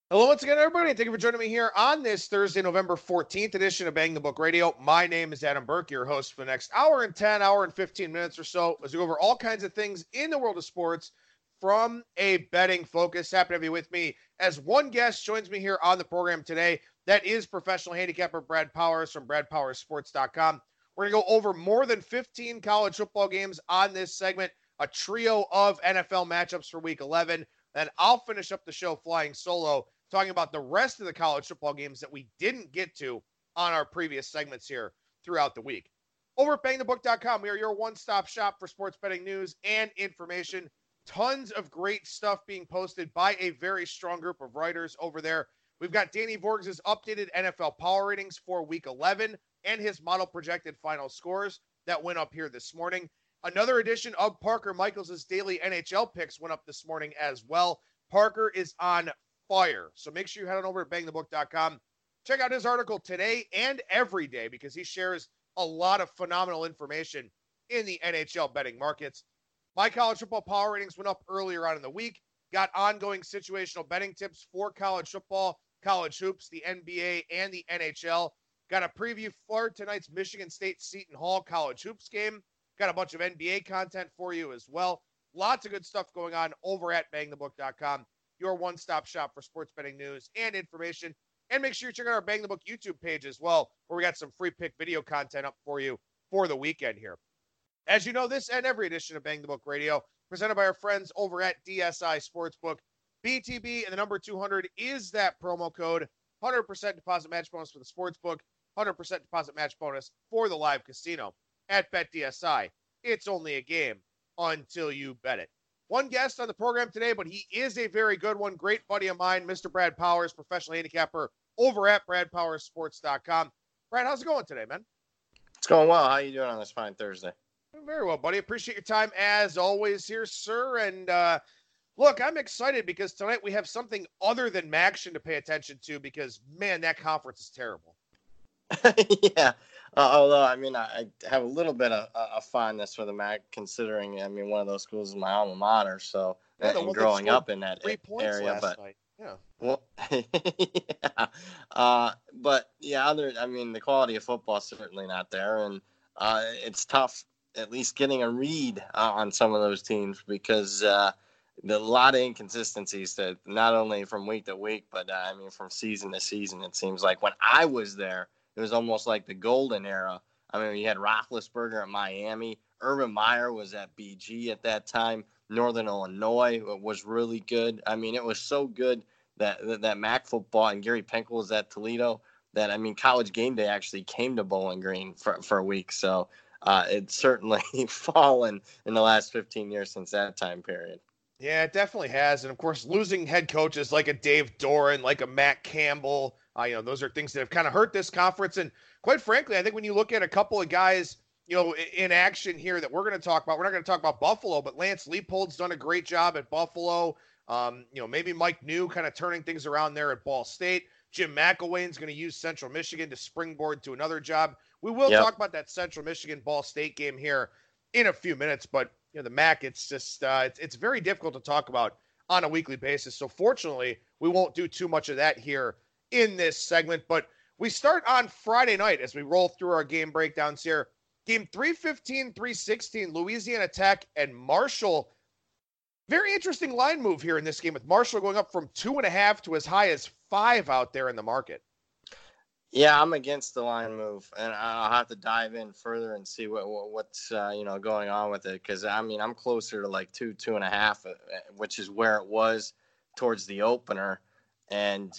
Hello once again, everybody, and thank you for joining me here on this Thursday, November 14th edition of Bang the Book Radio. My name is Adam Burke, your host for the next hour and 15 minutes or so as we go over all kinds of things in the world of sports from a betting focus. Happy to have you with me as one guest joins me here on the program today. That is professional handicapper Brad Powers from BradPowersSports.com. We're going to go over more than 15 college football games on this segment, a trio of NFL matchups for Week 11. Then I'll finish up the show flying solo, talking about the rest of the college football games that we didn't get to on our previous segments here throughout the week. Over at bangthebook.com, we are your one-stop shop for sports betting news and information. Tons of great stuff being posted by a very strong group of writers over there. We've got Danny Vorgs' updated NFL power ratings for Week 11 and his model projected final scores that went up here this morning. Another edition of Parker Michaels' daily NHL picks went up this morning as well. Parker is on fire. So make sure you head on over to bangthebook.com. Check out his article today and every day because he shares a lot of phenomenal information in the NHL betting markets. My college football power ratings went up earlier on in the week. Got ongoing situational betting tips for college football, college hoops, the NBA, and the NHL. Got a preview for tonight's Michigan State Seton Hall college hoops game. Got a bunch of NBA content for you as well. Lots of good stuff going on over at bangthebook.com. Your one-stop shop for sports betting news and information. And make sure you check out our Bang the Book YouTube page as well, where we got some free pick video content up for you for the weekend here. As you know, this and every edition of Bang the Book Radio, presented by our friends over at DSI Sportsbook. BTB and the number 200 is that promo code. 100% deposit match bonus for the sportsbook, 100% deposit match bonus for the live casino at BetDSI. It's only a game until you bet it. One guest on the program today, but he is a very good one. Great buddy of mine, Mr. Brad Powers, professional handicapper over at BradPowersSports.com. Brad, how's it going today, man? It's going well. How are you doing on this fine Thursday? Very well, buddy. Appreciate your time as always here, sir. And look, I'm excited because tonight we have something other than MACtion to pay attention to because, man, that conference is terrible. Yeah. Although, I mean, I have a little bit of fondness for the MAC, considering, I mean, one of those schools is my alma mater. So, yeah, and growing up in that 3 points area, last night. Yeah. Well, yeah. But yeah, I mean, the quality of football is certainly not there, and it's tough at least getting a read on some of those teams because a lot of inconsistencies that not only from week to week, but I mean from season to season. It seems like when I was there, it was almost like the golden era. I mean, you had Roethlisberger at Miami, Urban Meyer was at BG at that time. Northern Illinois was really good. I mean, it was so good that MAC football, and Gary Pinkel was at Toledo, that, I mean, College Game Day actually came to Bowling Green for a week. So it's certainly fallen in the last 15 years since that time period. Yeah, it definitely has. And of course, losing head coaches like a Dave Doran, like a Matt Campbell, those are things that have kind of hurt this conference. And quite frankly, I think when you look at a couple of guys, in action here that we're going to talk about, we're not going to talk about Buffalo, but Lance Leipold's done a great job at Buffalo. Maybe Mike New kind of turning things around there at Ball State. Jim McElwain's going to use Central Michigan to springboard to another job. We will talk about that Central Michigan Ball State game here in a few minutes, but the MAC, it's just it's very difficult to talk about on a weekly basis. So fortunately, we won't do too much of that here in this segment. But we start on Friday night as we roll through our game breakdowns here. Game 315, 316, Louisiana Tech and Marshall. Very interesting line move here in this game with Marshall going up from 2.5 to as high as 5 out there in the market. Yeah, I'm against the line move, and I'll have to dive in further and see what's going on with it. Because I mean, I'm closer to like 2.5, which is where it was towards the opener. And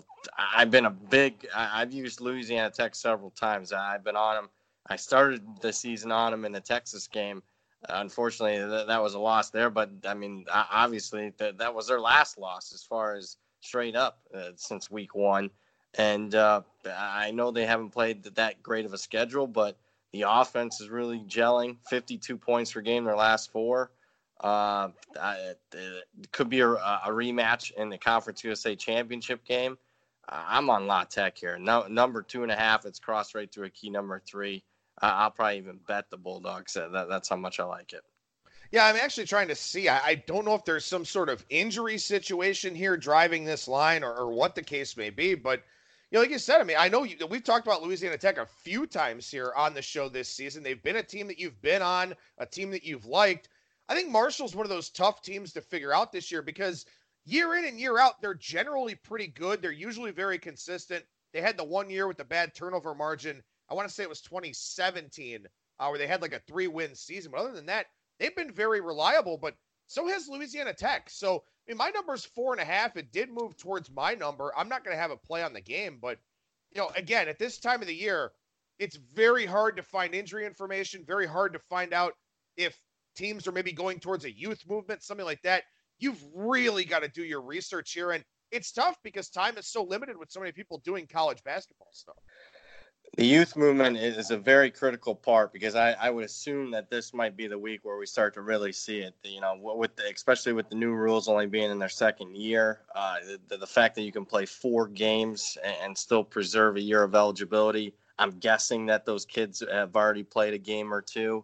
I've used Louisiana Tech several times. I've been on them. I started the season on them in the Texas game. Unfortunately, that was a loss there. But I mean, obviously, that was their last loss as far as straight up since week 1. And I know they haven't played that great of a schedule, but the offense is really gelling. 52 points per game their last 4. It could be a rematch in the Conference USA Championship game. I'm on La Tech here. No, number 2.5, it's crossed right through a key number 3. I'll probably even bet the Bulldogs. That's how much I like it. Yeah, I'm actually trying to see. I don't know if there's some sort of injury situation here driving this line or what the case may be, but like you said, I mean, I know we've talked about Louisiana Tech a few times here on the show this season. They've been a team that you've been on, a team that you've liked. I think Marshall's one of those tough teams to figure out this year because year in and year out, they're generally pretty good. They're usually very consistent. They had the one year with the bad turnover margin. I want to say it was 2017, where they had like a 3-win season. But other than that, they've been very reliable, but so has Louisiana Tech. So, I mean, my number's 4.5. It did move towards my number. I'm not going to have a play on the game, but, again, at this time of the year, it's very hard to find injury information, very hard to find out if teams are maybe going towards a youth movement, something like that. You've really got to do your research here. And it's tough because time is so limited with so many people doing college basketball stuff. The youth movement is a very critical part because I would assume that this might be the week where we start to really see it. Especially with the new rules only being in their second year, the fact that you can play 4 games and still preserve a year of eligibility. I'm guessing that those kids have already played a game or two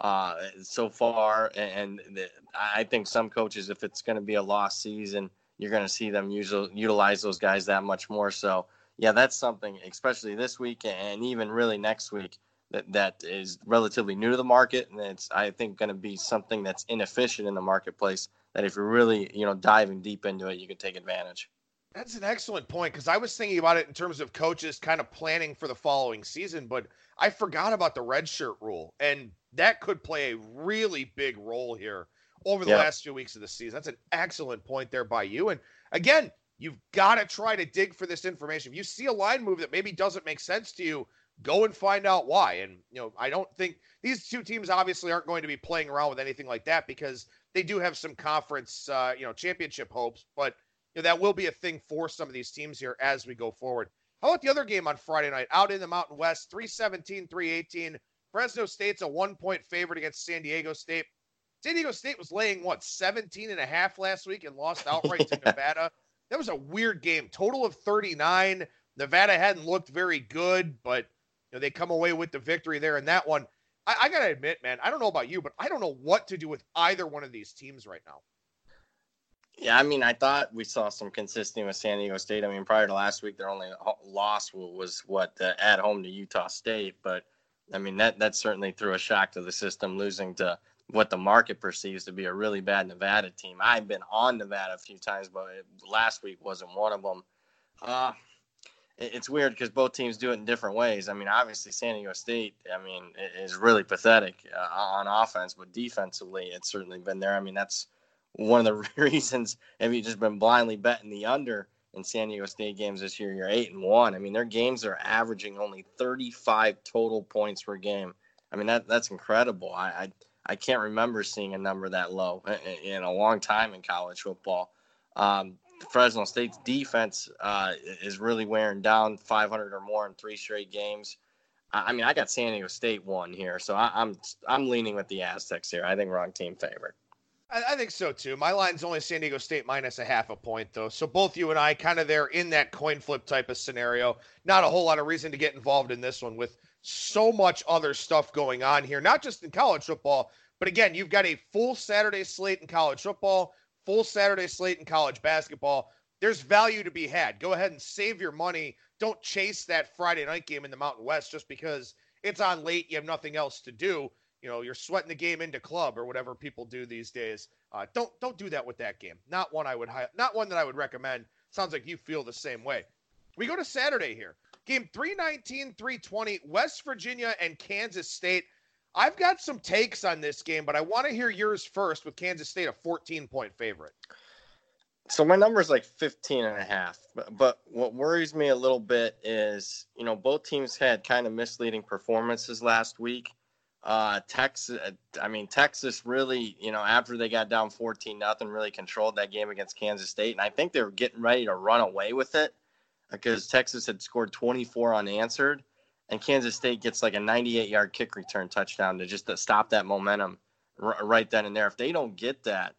so far, and I think some coaches, if it's going to be a lost season, you're going to see them utilize those guys that much more so. Yeah, that's something, especially this week and even really next week, that is relatively new to the market, and it's, I think, going to be something that's inefficient in the marketplace. That if you're really, diving deep into it, you can take advantage. That's an excellent point because I was thinking about it in terms of coaches kind of planning for the following season, but I forgot about the redshirt rule, and that could play a really big role here over the last few weeks of the season. That's an excellent point there by you, and again, you've got to try to dig for this information. If you see a line move that maybe doesn't make sense to you, go and find out why. And, I don't think these two teams obviously aren't going to be playing around with anything like that because they do have some conference, championship hopes, but that will be a thing for some of these teams here as we go forward. How about the other game on Friday night out in the Mountain West, 317-318. Fresno State's a 1-point favorite against San Diego State. San Diego State was laying 17.5 last week and lost outright to Nevada. That was a weird game. Total of 39. Nevada hadn't looked very good, but they come away with the victory there in that one. I got to admit, man, I don't know about you, but I don't know what to do with either one of these teams right now. Yeah, I mean, I thought we saw some consistency with San Diego State. I mean, prior to last week, their only loss was at home to Utah State. But, I mean, that certainly threw a shock to the system, losing to what the market perceives to be a really bad Nevada team. I've been on Nevada a few times, but last week wasn't one of them. It's weird because both teams do it in different ways. I mean, obviously San Diego State, is really pathetic on offense, but defensively, it's certainly been there. I mean, that's one of the reasons. If you just been blindly betting the under in San Diego State games this year, you're 8-1. I mean, their games are averaging only 35 total points per game. I mean, that's incredible. I can't remember seeing a number that low in a long time in college football. Fresno State's defense is really wearing down, 500 or more in 3 straight games. I mean, I got San Diego State 1 here, so I'm leaning with the Aztecs here. I think wrong team favorite. I think so too. My line's only San Diego State minus a half a point though. So both you and I kind of there in that coin flip type of scenario. Not a whole lot of reason to get involved in this one with so much other stuff going on here, not just in college football, but again, you've got a full Saturday slate in college football, full Saturday slate in college basketball. There's value to be had. Go ahead and save your money. Don't chase that Friday night game in the Mountain West just because it's on late. You have nothing else to do. You're sweating the game into club or whatever people do these days. Don't do that with that game. Not one that I would recommend. Sounds like you feel the same way. We go to Saturday here. Game 319-320, West Virginia and Kansas State. I've got some takes on this game, but I want to hear yours first with Kansas State a 14-point favorite. So my number is like 15.5. But what worries me a little bit is, both teams had kind of misleading performances last week. Texas really, after they got down 14-0, really controlled that game against Kansas State. And I think they were getting ready to run away with it because Texas had scored 24 unanswered. And Kansas State gets like a 98-yard kick return touchdown to stop that momentum right then and there. If they don't get that,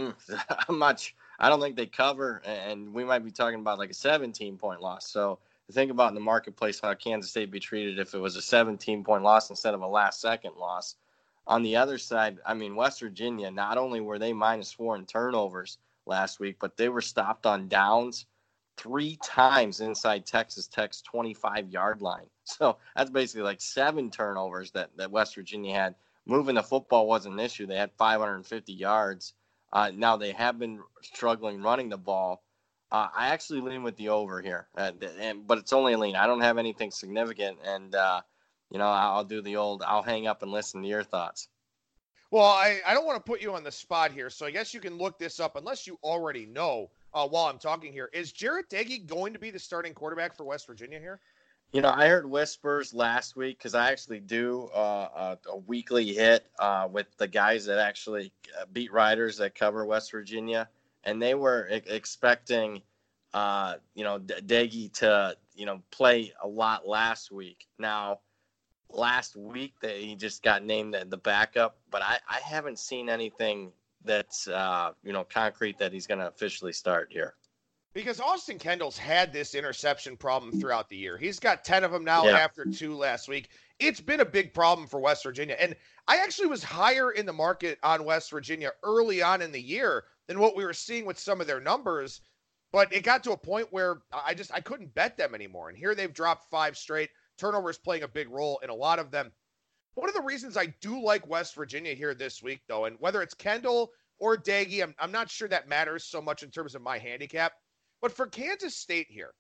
I don't think they cover, and we might be talking about like a 17-point loss. So think about in the marketplace how Kansas State be treated if it was a 17-point loss instead of a last-second loss. On the other side, I mean, West Virginia, not only were they -4 in turnovers last week, but they were stopped on downs 3 times inside Texas Tech's 25-yard line. So that's basically like 7 turnovers that West Virginia had. Moving the football wasn't an issue. They had 550 yards. Now they have been struggling running the ball. I actually lean with the over here, but it's only a lean. I don't have anything significant, and I'll do the old. I'll hang up and listen to your thoughts. Well, I don't want to put you on the spot here, so I guess you can look this up unless you already know while I'm talking here. Is Jarret Doege going to be the starting quarterback for West Virginia here? I heard whispers last week because I actually do a weekly hit with the guys that actually beat writers that cover West Virginia, and they were expecting, Doege to, play a lot last week. Now, last week that he just got named the backup, but I haven't seen anything that's concrete that he's going to officially start here. Because Austin Kendall's had this interception problem throughout the year. He's got 10 of them now after 2 last week. It's been a big problem for West Virginia. And I actually was higher in the market on West Virginia early on in the year than what we were seeing with some of their numbers. But it got to a point where I couldn't bet them anymore. And here they've dropped 5 straight. Turnovers playing a big role in a lot of them. One of the reasons I do like West Virginia here this week, though, and whether it's Kendall or Doege, I'm not sure that matters so much in terms of my handicap. But for Kansas State here,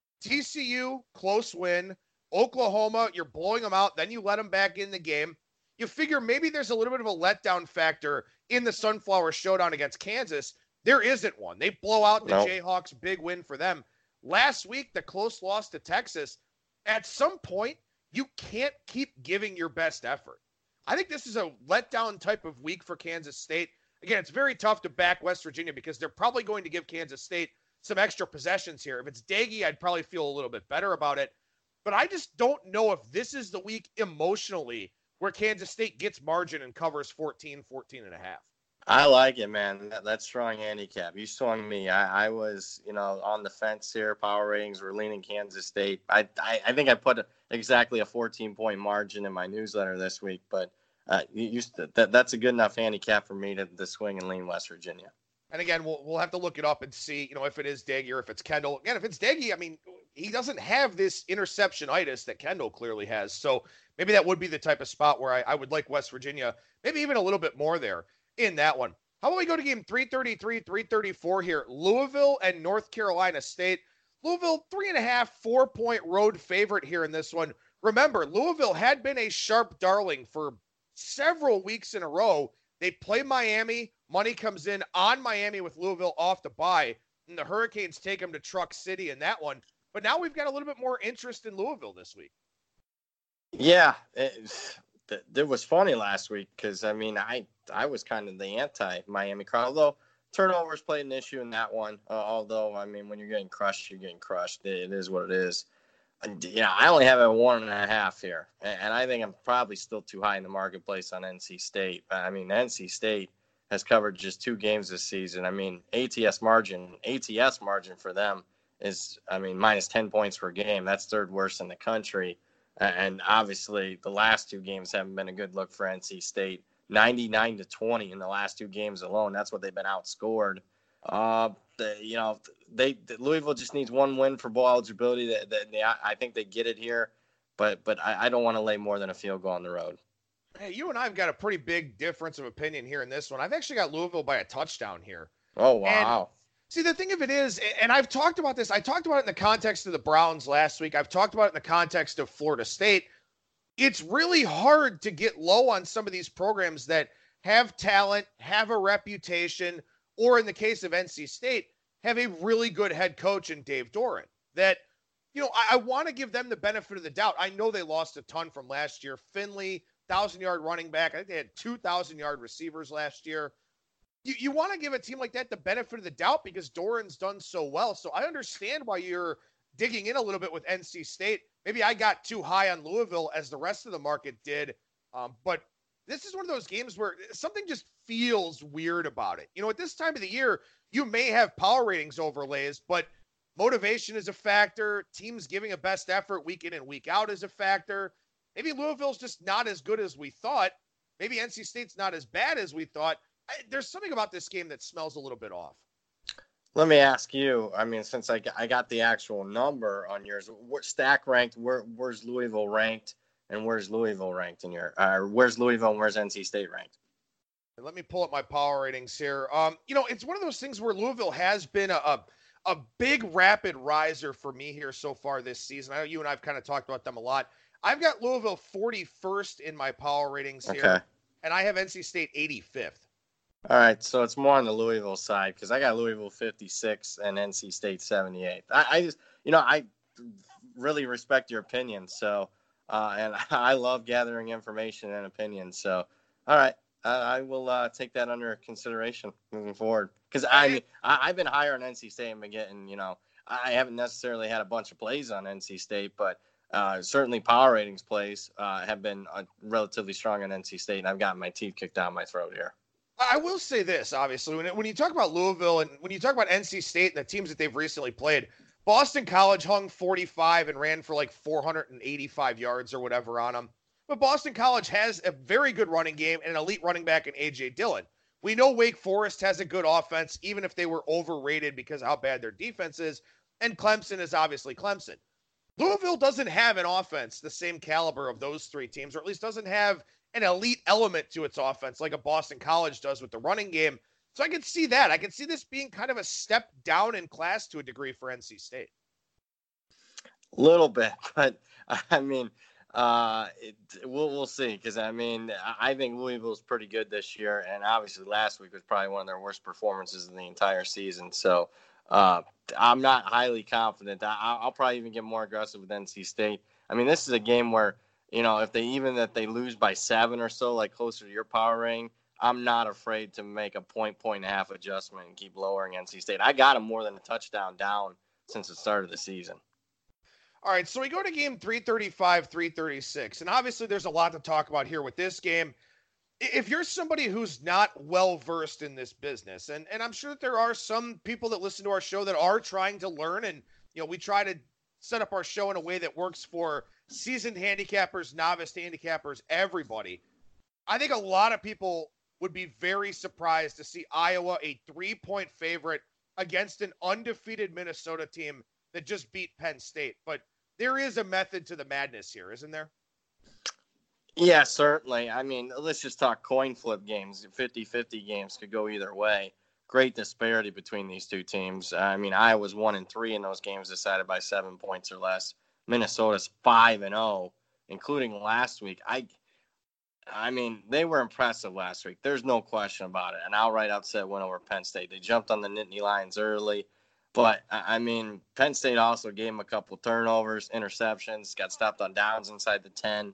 TCU, close win. Oklahoma, you're blowing them out. Then you let them back in the game. You figure maybe there's a little bit of a letdown factor in the Sunflower Showdown against Kansas. There isn't one. They blow out the Jayhawks, big win for them. Last week, the close loss to Texas. At some point, you can't keep giving your best effort. I think this is a letdown type of week for Kansas State. Again, it's very tough to back West Virginia because they're probably going to give Kansas State some extra possessions here. If it's Doege, I'd probably feel a little bit better about it. But I just don't know if this is the week emotionally where Kansas State gets margin and covers 14 and a half. I like it, man. That's strong handicap. You swung me. I was, on the fence here. Power ratings were leaning Kansas State. I think I put exactly a 14-point margin in my newsletter this week, but that's a good enough handicap for me to swing and lean West Virginia. And again, we'll have to look it up and see, if it is Doege or if it's Kendall. Again, if it's Doege, I mean, he doesn't have this interception-itis that Kendall clearly has. So maybe that would be the type of spot where I would like West Virginia, maybe even a little bit more there in that one. How about we go to game 333, 334 here? Louisville and North Carolina State. Louisville, 3.5, 4-point road favorite here in this one. Remember, Louisville had been a sharp darling for several weeks in a row. They play Miami. Money comes in on Miami with Louisville off the bye, and the Hurricanes take them to Truck City in that one. But now we've got a little bit more interest in Louisville this week. Yeah, it was funny last week because, I mean, I was kind of the anti-Miami crowd, although turnovers played an issue in that one. Although, I mean, when you're getting crushed, you're getting crushed. It is what it is. And, I only have a 1.5 here, and I think I'm probably still too high in the marketplace on NC State. I mean, NC State has covered just 2 games this season. I mean, ATS margin for them is, I mean, minus 10 points per game. That's 3rd worst in the country. And obviously the last 2 games haven't been a good look for NC State. 99-20 in the last 2 games alone. That's what they've been outscored. Louisville just needs 1 win for bowl eligibility. I think they get it here, but I don't want to lay more than a field goal on the road. Hey, you and I have got a pretty big difference of opinion here in this one. I've actually got Louisville by a touchdown here. Oh, wow. And, see, the thing of it is, and I've talked about this, I talked about it in the context of the Browns last week. I've talked about it in the context of Florida State. It's really hard to get low on some of these programs that have talent, have a reputation, or in the case of NC State, have a really good head coach in Dave Doeren. That, I want to give them the benefit of the doubt. I know they lost a ton from last year. Finley, 1,000-yard running back. I think they had 2,000-yard receivers last year. You want to give a team like that the benefit of the doubt because Doran's done so well. So I understand why you're digging in a little bit with NC State. Maybe I got too high on Louisville as the rest of the market did. But this is one of those games where something just feels weird about it. At this time of the year, you may have power ratings overlays, but motivation is a factor. Teams giving a best effort week in and week out is a factor. Maybe Louisville's just not as good as we thought. maybe NC State's not as bad as we thought. There's something about this game that smells a little bit off. Let me ask you, I mean, since I got the actual number on yours, what stack ranked, where's Louisville ranked, and where's Louisville ranked in your, where's Louisville and where's NC State ranked? Let me pull up my power ratings here. It's one of those things where Louisville has been a big rapid riser for me here so far this season. I know you and I've kind of talked about them a lot. I've got Louisville 41st in my power ratings here, and I have NC State 85th. All right, so it's more on the Louisville side because I got Louisville 56 and NC State 78. I just, I really respect your opinion. So, and I love gathering information and opinions. So, all right, I will take that under consideration moving forward. Because I've been higher on NC State and been getting, I haven't necessarily had a bunch of plays on NC State, but certainly power ratings plays have been relatively strong on NC State, and I've gotten my teeth kicked down my throat here. I will say this, obviously, when you talk about Louisville and when you talk about NC State and the teams that they've recently played, Boston College hung 45 and ran for like 485 yards or whatever on them. But Boston College has a very good running game and an elite running back in A.J. Dillon. We know Wake Forest has a good offense, even if they were overrated because of how bad their defense is. And Clemson is obviously Clemson. Louisville doesn't have an offense the same caliber of those three teams, or at least doesn't have an elite element to its offense like a Boston College does with the running game. So I can see that. I can see this being kind of a step down in class to a degree for NC State. A little bit, but I mean, we'll see. Because I mean, I think Louisville's pretty good this year, and obviously last week was probably one of their worst performances in the entire season. So I'm not highly confident. I'll probably even get more aggressive with NC State. I mean, this is a game where, if they lose by 7 or so, like closer to your power rating, I'm not afraid to make a point and a half adjustment and keep lowering NC State. I got them more than a touchdown down since the start of the season. All right, so we go to game 335, 336, and obviously there's a lot to talk about here with this game. If you're somebody who's not well-versed in this business, and I'm sure that there are some people that listen to our show that are trying to learn, and, we try to set up our show in a way that works for seasoned handicappers, novice handicappers, everybody. I think a lot of people would be very surprised to see Iowa a 3-point favorite against an undefeated Minnesota team that just beat Penn State. But there is a method to the madness here, isn't there? Yeah, certainly. I mean, let's just talk coin flip games. 50-50 games could go either way. Great disparity between these two teams. I mean, Iowa's 1-3 in those games decided by 7 points or less. Minnesota's 5-0, including last week. I mean, they were impressive last week. There's no question about it. An outright upset win over Penn State. They jumped on the Nittany Lions early. But, I mean, Penn State also gave them a couple turnovers, interceptions, got stopped on downs inside the 10.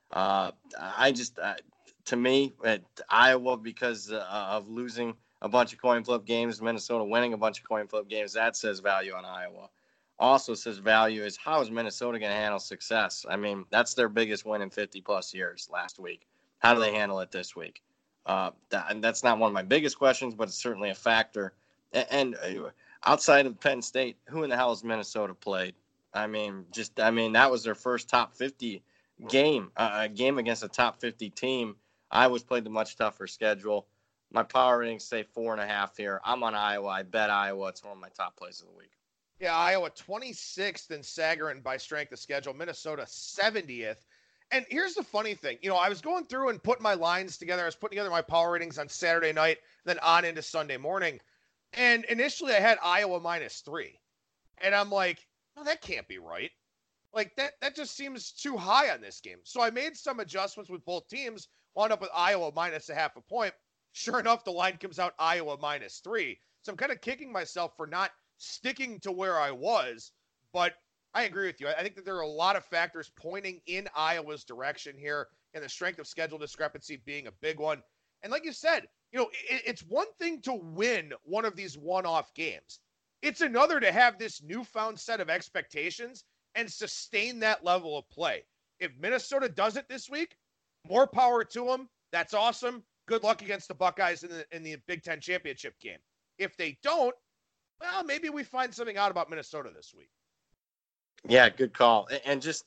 To me, Iowa, because of losing a bunch of coin flip games, Minnesota winning a bunch of coin flip games, that says value on Iowa. Also says value is how is Minnesota going to handle success? I mean, that's their biggest win in 50-plus years last week. How do they handle it this week? That's not one of my biggest questions, but it's certainly a factor. And outside of Penn State, who in the hell has Minnesota played? I mean, that was their first top 50 game, a game against a top 50 team. Iowa's played the much tougher schedule. My power ratings say 4.5 here. I'm on Iowa. I bet Iowa. It's one of my top plays of the week. Yeah, Iowa 26th in Sagarin by strength of schedule. Minnesota 70th. And here's the funny thing. I was going through and putting my lines together. I was putting together my power ratings on Saturday night, then on into Sunday morning. And initially I had Iowa -3. And I'm like, no, that can't be right. Like that just seems too high on this game. So I made some adjustments with both teams, wound up with Iowa -0.5 point. Sure enough, the line comes out Iowa -3. So I'm kind of kicking myself for not sticking to where I was, but I agree with you. I think that there are a lot of factors pointing in Iowa's direction here, and the strength of schedule discrepancy being a big one. And like you said, it's one thing to win one of these one-off games. It's another to have this newfound set of expectations and sustain that level of play. If Minnesota does it this week, more power to them. That's awesome. Good luck against the Buckeyes in the Big Ten championship game. If they don't, well, maybe we find something out about Minnesota this week. Yeah, good call. And just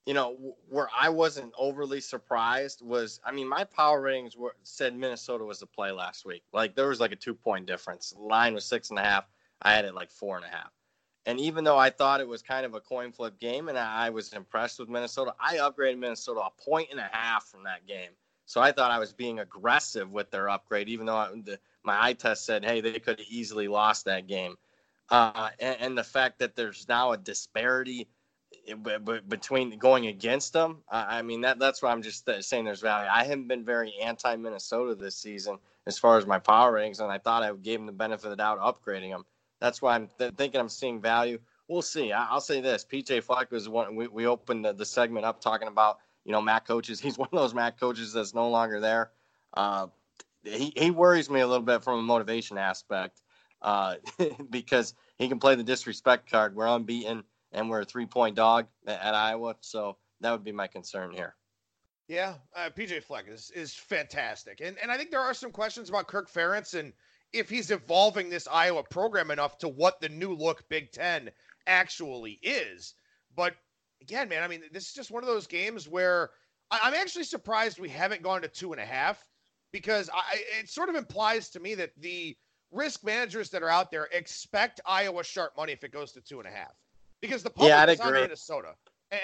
where I wasn't overly surprised was, my power ratings said Minnesota was the play last week. Like, there was like a 2-point difference. The line was 6.5. I had it like 4.5. And even though I thought it was kind of a coin flip game and I was impressed with Minnesota, I upgraded Minnesota 1.5 from that game. So I thought I was being aggressive with their upgrade, even though my eye test said, hey, they could have easily lost that game. And the fact that there's now a disparity between going against them, that's why I'm just saying there's value. I haven't been very anti-Minnesota this season as far as my power ratings, and I thought I gave them the benefit of the doubt upgrading them. That's why I'm thinking I'm seeing value. We'll see. I'll say this. PJ Fleck was one. We opened the segment up talking about, MAC coaches. He's one of those MAC coaches that's no longer there. He worries me a little bit from a motivation aspect because he can play the disrespect card. We're unbeaten and we're a 3-point dog at Iowa. So that would be my concern here. Yeah, PJ Fleck is fantastic. And I think there are some questions about Kirk Ferentz and if he's evolving this Iowa program enough to what the new look Big Ten actually is. But again, man, this is just one of those games where I'm actually surprised we haven't gone to 2.5 because it sort of implies to me that the risk managers that are out there expect Iowa sharp money if it goes to 2.5 because the public is on Minnesota.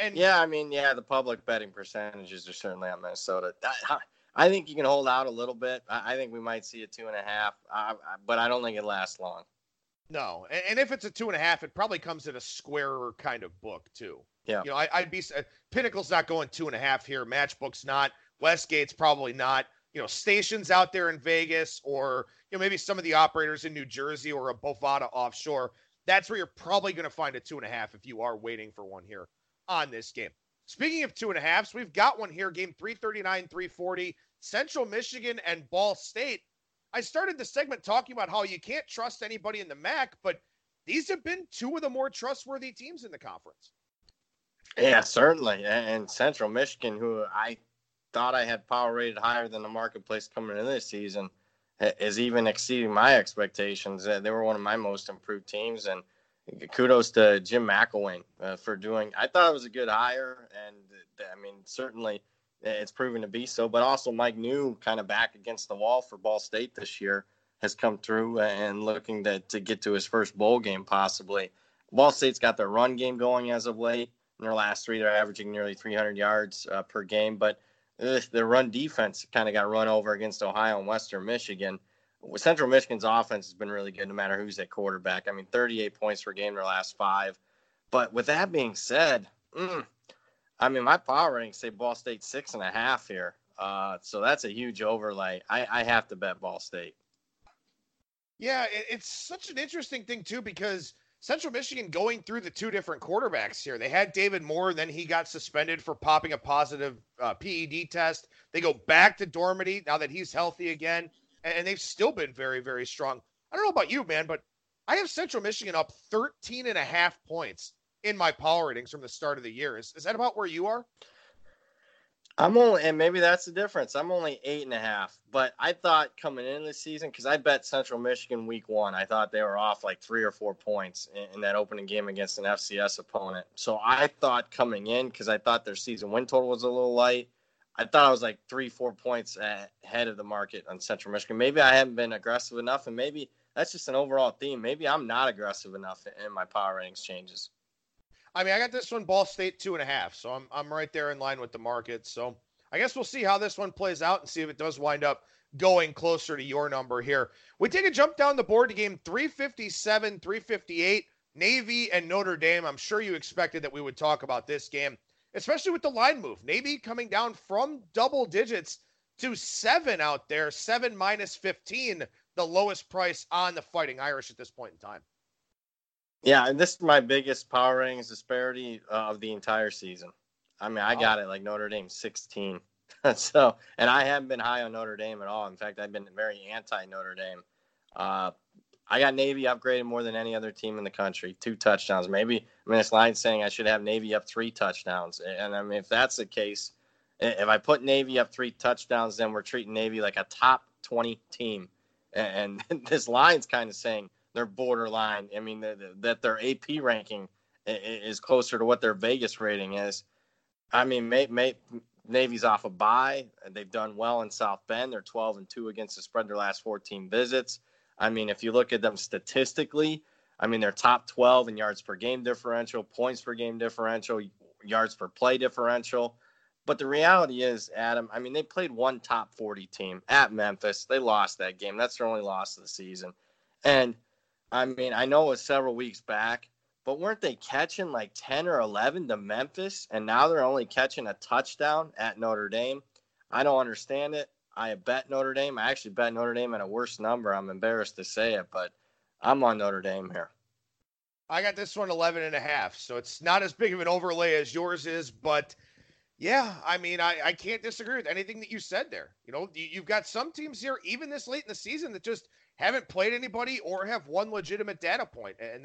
The public betting percentages are certainly on Minnesota. I think you can hold out a little bit. I think we might see a 2.5, but I don't think it lasts long. No, and if it's a 2.5, it probably comes in a squarer kind of book too. Yeah. I'd be Pinnacle's not going 2.5 here. Matchbook's not. Westgate's probably not. Stations out there in Vegas or maybe some of the operators in New Jersey or a Bovada offshore. That's where you're probably going to find a 2.5 if you are waiting for one here on this game. Speaking of 2.5s, we've got one here. Game 339, 340. Central Michigan and Ball State. I started the segment talking about how you can't trust anybody in the MAC, but these have been two of the more trustworthy teams in the conference. Yeah, certainly. And Central Michigan, who I thought I had power rated higher than the marketplace coming into this season, is even exceeding my expectations. They were one of my most improved teams, and kudos to Jim McElwain for doing. I thought it was a good hire, and certainly it's proven to be so. But also Mike New, kind of back against the wall for Ball State this year, has come through and looking to get to his first bowl game possibly. Ball State's got their run game going as of late. In their last three, they're averaging nearly 300 yards per game, but their run defense kind of got run over against Ohio and Western Michigan. Central Michigan's offense has been really good no matter who's at quarterback. 38 points per game in their last 5. But with that being said, my power ratings say Ball State 6.5 here. So that's a huge overlay. I have to bet Ball State. Yeah, it's such an interesting thing, too, because Central Michigan going through the two different quarterbacks here. They had David Moore, then he got suspended for popping a positive PED test. They go back to Dormady now that he's healthy again, and they've still been very, very strong. I don't know about you, man, but I have Central Michigan up 13.5 points in my power ratings from the start of the year. Is that about where you are? And maybe that's the difference. I'm only 8.5, but I thought coming into the season, because I bet Central Michigan week 1, I thought they were off like 3 or 4 points in that opening game against an FCS opponent. So I thought coming in, because I thought their season win total was a little light, I thought I was like 3-4 points ahead of the market on Central Michigan. Maybe I haven't been aggressive enough, and maybe that's just an overall theme. Maybe I'm not aggressive enough in my power ratings changes. I got this one Ball State 2.5, so I'm right there in line with the market. So I guess we'll see how this one plays out and see if it does wind up going closer to your number here. We take a jump down the board to game 357, 358, Navy and Notre Dame. I'm sure you expected that we would talk about this game, especially with the line move. Navy coming down from double digits to 7 out there, 7 minus 15, the lowest price on the Fighting Irish at this point in time. Yeah, and this is my biggest power ratings disparity of the entire season. I got it like Notre Dame 16. So, and I haven't been high on Notre Dame at all. In fact, I've been very anti-Notre Dame. I got Navy upgraded more than any other team in the country. 2 touchdowns. This line's saying I should have Navy up 3 touchdowns. And if that's the case, if I put Navy up 3 touchdowns, then we're treating Navy like a top 20 team. And this line's kind of saying they're borderline. That their AP ranking is closer to what their Vegas rating is. I mean, Navy's off a bye. They've done well in South Bend. They're 12-2 against the spread their last 14 visits. I mean, if you look at them statistically, I mean, they're top 12 in yards per game differential, points per game differential, yards per play differential. But the reality is, Adam, I mean, they played one top 40 team at Memphis. They lost that game. That's their only loss of the season. And, I mean, I know it was several weeks back, but weren't they catching like 10 or 11 to Memphis? And now they're only catching a touchdown at Notre Dame. I don't understand it. I bet Notre Dame. I actually bet Notre Dame at a worse number. I'm embarrassed to say it, but I'm on Notre Dame here. I got this one 11.5, so it's not as big of an overlay as yours is, but yeah, I mean, I can't disagree with anything that you said there. You know, you've got some teams here, even this late in the season, that just haven't played anybody or have one legitimate data point. And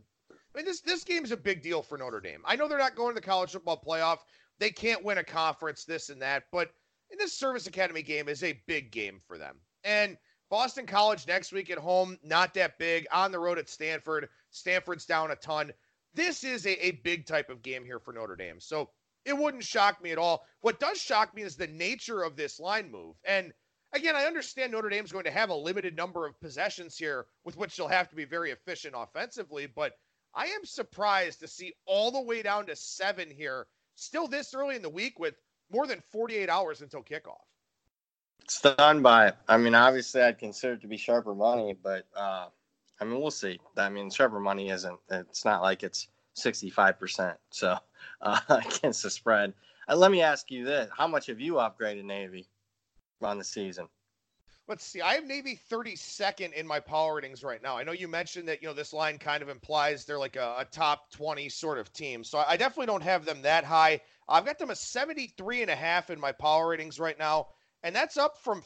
this game is a big deal for Notre Dame. I know they're not going to the college football playoff. They can't win a conference, this and that, but this Service Academy game is a big game for them. And Boston College next week at home, not that big. On the road at Stanford. Stanford's down a ton. This is a big type of game here for Notre Dame. So it wouldn't shock me at all. What does shock me is the nature of this line move. And again, I understand Notre Dame's going to have a limited number of possessions here with which they'll have to be very efficient offensively, but I am surprised to see all the way down to 7 here, still this early in the week with more than 48 hours until kickoff. Stunned by it. I mean, obviously, I'd consider it to be sharper money, but I mean, we'll see. I mean, sharper money isn't. It's not like it's 65%. So against the spread. Let me ask you this: how much have you upgraded Navy on the season? Let's see. I have Navy 32nd in my power ratings right now. I know you mentioned that, this line kind of implies they're like a top 20 sort of team. So I definitely don't have them that high. I've got them a 73.5 in my power ratings right now. And that's up from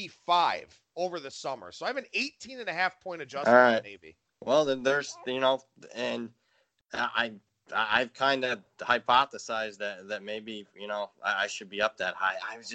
55 over the summer. So I have an 18.5 point adjustment on Navy. Well, then there's, and I've kind of hypothesized that maybe, I should be up that high.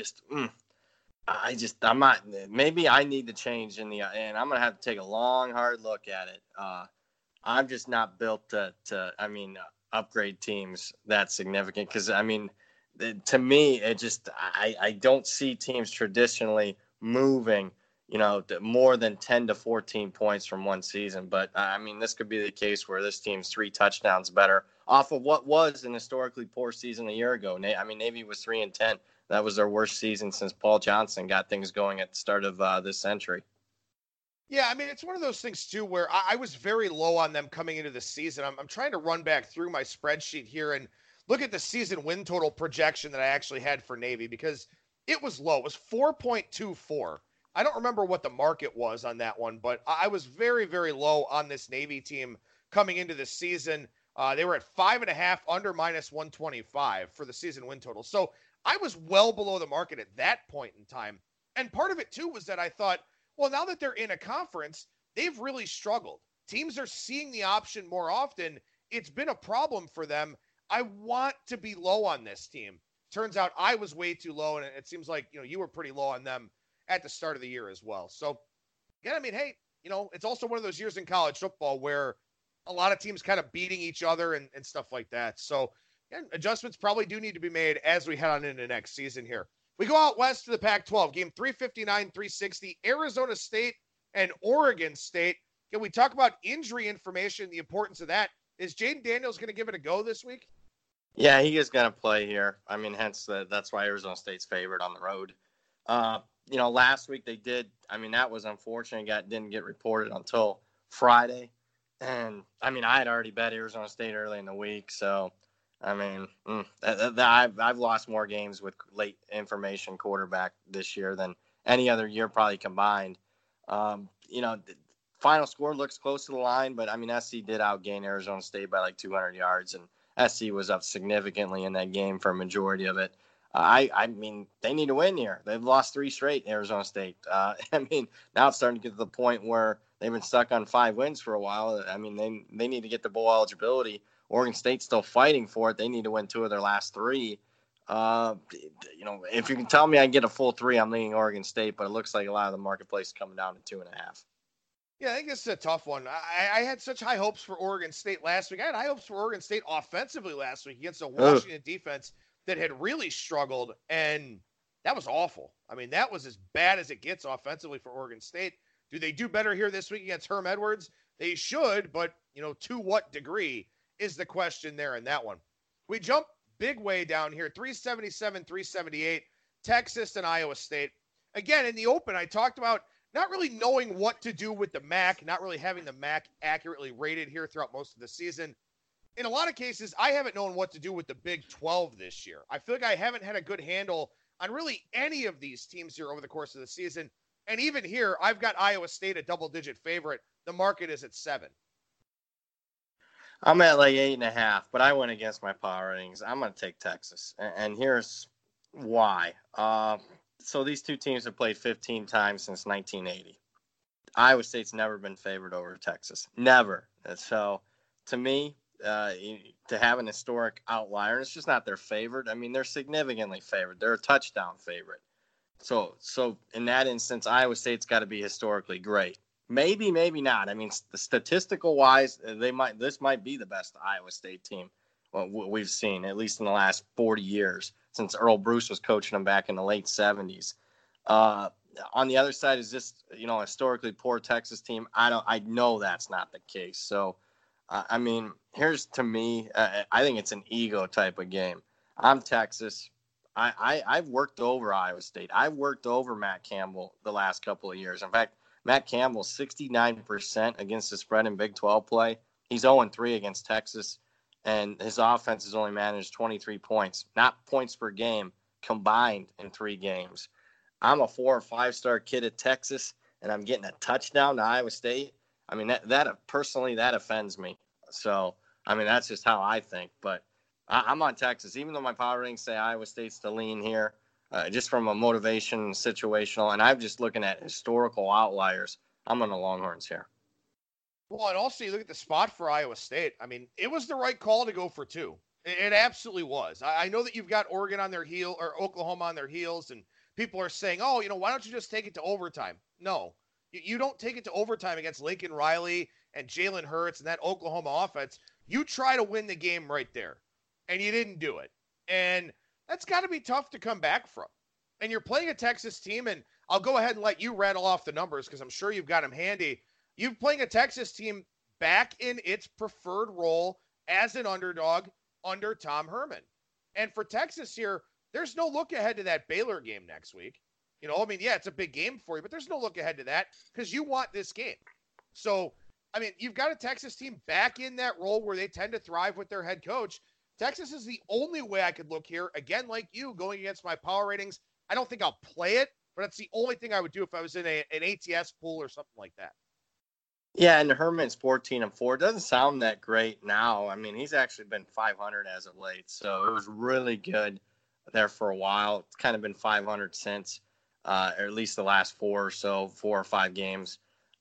I'm not, maybe I need to change and I'm going to have to take a long, hard look at it. I'm just not built to upgrade teams that significant. Cause to me, I don't see teams traditionally moving, more than 10 to 14 points from one season. But this could be the case where this team's 3 touchdowns better off of what was an historically poor season a year ago. Navy was 3-10. That was their worst season since Paul Johnson got things going at the start of this century. Yeah, it's one of those things, too, where I was very low on them coming into the season. I'm trying to run back through my spreadsheet here and look at the season win total projection that I actually had for Navy because it was low. It was 4.24. I don't remember what the market was on that one, but I was very, very low on this Navy team coming into the season. They were at 5.5 under -125 for the season win total. So I was well below the market at that point in time. And part of it, too, was that I thought, well, now that they're in a conference, they've really struggled. Teams are seeing the option more often. It's been a problem for them. I want to be low on this team. Turns out I was way too low, and it seems like, you were pretty low on them at the start of the year as well. So, yeah, hey, it's also one of those years in college football where a lot of teams kind of beating each other and stuff like that. So, yeah, adjustments probably do need to be made as we head on into next season here. We go out west to the Pac-12, game 359, 360, Arizona State and Oregon State. Can we talk about injury information, the importance of that? Is Jaden Daniels going to give it a go this week? Yeah, he is going to play here. Hence that's why Arizona State's favored on the road. Last week they did. That was unfortunate. Didn't get reported until Friday. And, I had already bet Arizona State early in the week. So, I've lost more games with late information quarterback this year than any other year probably combined. The final score looks close to the line, but, SC did outgain Arizona State by like 200 yards. And SC was up significantly in that game for a majority of it. They need to win here. They've lost 3 straight, Arizona State. Now it's starting to get to the point where they've been stuck on 5 wins for a while. They need to get the bowl eligibility. Oregon State's still fighting for it. They need to win 2 of their last 3. If you can tell me I can get a full 3, I'm leaning Oregon State, but it looks like a lot of the marketplace is coming down to 2.5. Yeah, I think this is a tough one. I had such high hopes for Oregon State last week. I had high hopes for Oregon State offensively last week against a Washington defense that had really struggled, and that was awful. I mean, that was as bad as it gets offensively for Oregon State. Do they do better here this week against Herm Edwards? They should, but, to what degree is the question there in that one. We jump big way down here, 377, 378, Texas and Iowa State. Again, in the open, I talked about not really knowing what to do with the MAC, not really having the MAC accurately rated here throughout most of the season. In a lot of cases, I haven't known what to do with the Big 12 this year. I feel like I haven't had a good handle on really any of these teams here over the course of the season. And even here, I've got Iowa State a double-digit favorite. The market is at 7. I'm at like 8.5, but I went against my power ratings. I'm going to take Texas. And here's why. So these two teams have played 15 times since 1980. Iowa State's never been favored over Texas. Never. So to me, to have an historic outlier, it's just not their favorite. I mean, they're significantly favored. They're a touchdown favorite. So in that instance, Iowa State's got to be historically great. Maybe not. I mean, statistical wise, this might be the best Iowa State team we've seen, at least in the last 40 years, since Earl Bruce was coaching them back in the late 70s. On the other side is this, historically poor Texas team. I know that's not the case. So, I mean, here's to me, I think it's an ego type of game. I'm Texas. I've worked over Iowa State. I've worked over Matt Campbell the last couple of years. In fact, Matt Campbell, 69% against the spread in Big 12 play. He's 0-3 against Texas, and his offense has only managed 23 points, not points per game, combined in 3 games. I'm a 4- or 5-star kid at Texas, and I'm getting a touchdown to Iowa State. I mean, that personally, that offends me. So, I mean, that's just how I think. But I'm on Texas, even though my power ratings say Iowa State's the lean here. Just from a motivation situational, and I'm just looking at historical outliers. I'm on the Longhorns here. Well, and also you look at the spot for Iowa State. I mean, it was the right call to go for 2. It absolutely was. I know that you've got Oregon on their heel or Oklahoma on their heels, and people are saying, oh, why don't you just take it to overtime? No, you don't take it to overtime against Lincoln Riley and Jalen Hurts and that Oklahoma offense. You try to win the game right there, and you didn't do it. And that's got to be tough to come back from. And you're playing a Texas team, and I'll go ahead and let you rattle off the numbers because I'm sure you've got them handy. You're playing a Texas team back in its preferred role as an underdog under Tom Herman. And for Texas here, there's no look ahead to that Baylor game next week. It's a big game for you, but there's no look ahead to that because you want this game. So, you've got a Texas team back in that role where they tend to thrive with their head coach. Texas is the only way I could look here. Again, like you, going against my power ratings. I don't think I'll play it, but it's the only thing I would do if I was in an ATS pool or something like that. Yeah, and Herman's 14-4. Doesn't sound that great now. I mean, he's actually been 500 as of late, so it was really good there for a while. It's kind of been 500 since, or at least the last 4 or 5 games.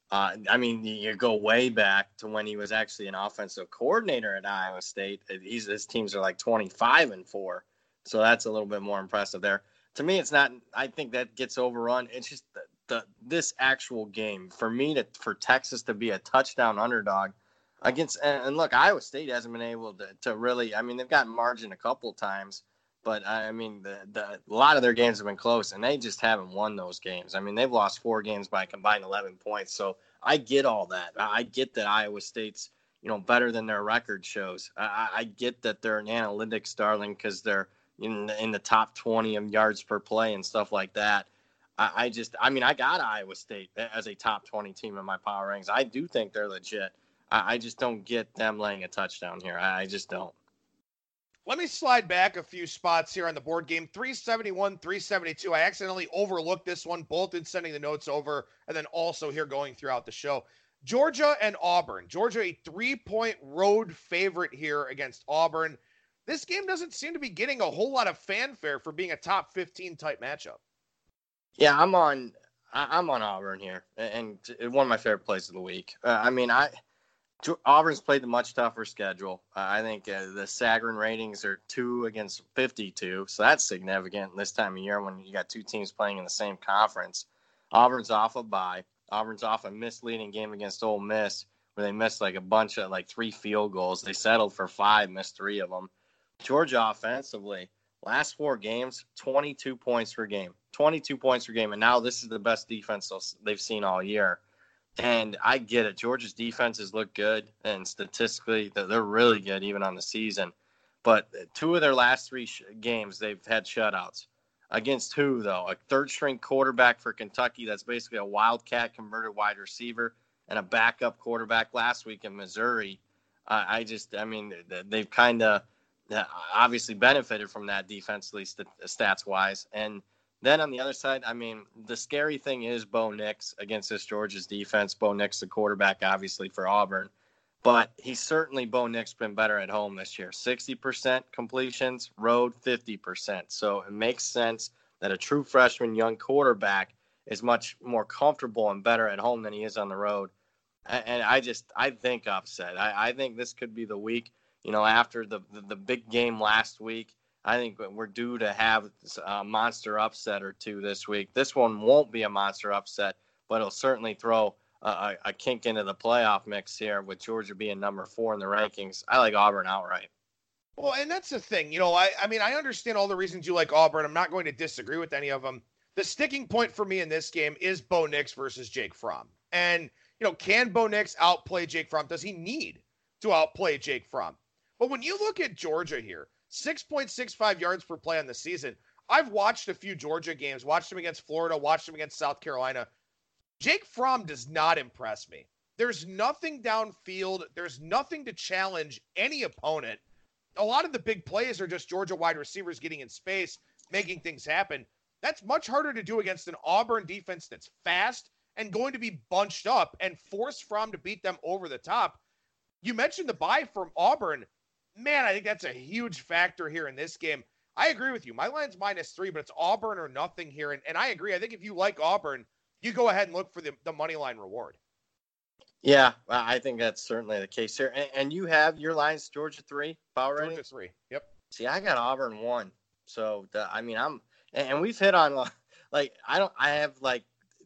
You go way back to when he was actually an offensive coordinator at Iowa State. His teams are like 25-4, so that's a little bit more impressive there. To me, it's not. I think that gets overrun. It's just this actual game for Texas to be a touchdown underdog against. And look, Iowa State hasn't been able to really. I mean, they've gotten margin a couple of times, but I mean, a lot of their games have been close, and they just haven't won those games. I mean, they've lost 4 games by a combined 11 points. So I get all that. I get that Iowa State's better than their record shows. I get that they're an analytics darling because they're in the top 20 of yards per play and stuff like that. I got Iowa State as a top 20 team in my power rankings. I do think they're legit. I just don't get them laying a touchdown here. I just don't. Let me slide back a few spots here on the board game. 371, 372. I accidentally overlooked this one, both in sending the notes over and then also here going throughout the show. Georgia and Auburn. Georgia, a 3-point road favorite here against Auburn. This game doesn't seem to be getting a whole lot of fanfare for being a top 15 type matchup. Yeah, I'm on Auburn here, and one of my favorite plays of the week. Auburn's played a much tougher schedule. I think the Sagarin ratings are 2 against 52, so that's significant this time of year when you got 2 teams playing in the same conference. Auburn's off a bye. Auburn's off a misleading game against Ole Miss where they missed like a bunch of 3 field goals. They settled for 5, missed 3 of them. Georgia offensively, Last 4 games, 22 points per game. 22 points per game. And now this is the best defense they've seen all year. And I get it. Georgia's defenses look good, and statistically, they're really good even on the season. But 2 of their last 3 games, they've had shutouts. Against who, though? A third-string quarterback for Kentucky that's basically a wildcat converted wide receiver, and a backup quarterback last week in Missouri. They've kind of obviously benefited from that defensively, stats-wise. And then on the other side, the scary thing is Bo Nix against this Georgia's defense. Bo Nix, the quarterback, obviously, for Auburn. But Bo Nix, been better at home this year. 60% completions, road 50%. So it makes sense that a true freshman young quarterback is much more comfortable and better at home than he is on the road. And I think upset. I think this could be the week, after the big game last week. I think we're due to have a monster upset or 2 this week. This one won't be a monster upset, but it'll certainly throw a kink into the playoff mix here with Georgia being number 4 in the rankings. I like Auburn outright. Well, and that's the thing. I understand all the reasons you like Auburn. I'm not going to disagree with any of them. The sticking point for me in this game is Bo Nix versus Jake Fromm. And, can Bo Nix outplay Jake Fromm? Does he need to outplay Jake Fromm? But when you look at Georgia here, 6.65 yards per play on the season. I've watched a few Georgia games, watched them against Florida, watched them against South Carolina. Jake Fromm does not impress me. There's nothing downfield. There's nothing to challenge any opponent. A lot of the big plays are just Georgia wide receivers getting in space, making things happen. That's much harder to do against an Auburn defense that's fast and going to be bunched up and force Fromm to beat them over the top. You mentioned the bye from Auburn. Man, I think that's a huge factor here in this game. I agree with you. My line's -3, but it's Auburn or nothing here. And I agree. I think if you like Auburn, you go ahead and look for the money line reward. Yeah, I think that's certainly the case here. And you have your lines Georgia 3, power rating? Georgia 3, yep. See, I got Auburn 1. So, and we've hit on, I have like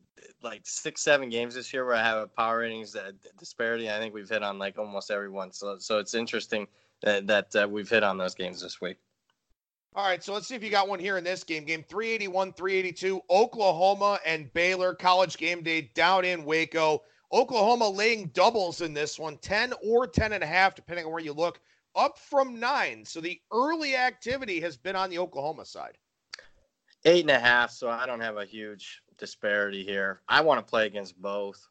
6-7 games this year where I have a power ratings disparity. I think we've hit on like almost every one. So it's interesting that we've hit on those games this week. All right, so let's see if you got one here in this game. Game 381, 382, Oklahoma and Baylor, College Game Day down in Waco. Oklahoma laying doubles in this one, 10 or 10.5, depending on where you look, up from 9. So the early activity has been on the Oklahoma side. 8.5, so I don't have a huge disparity here. I want to play against both.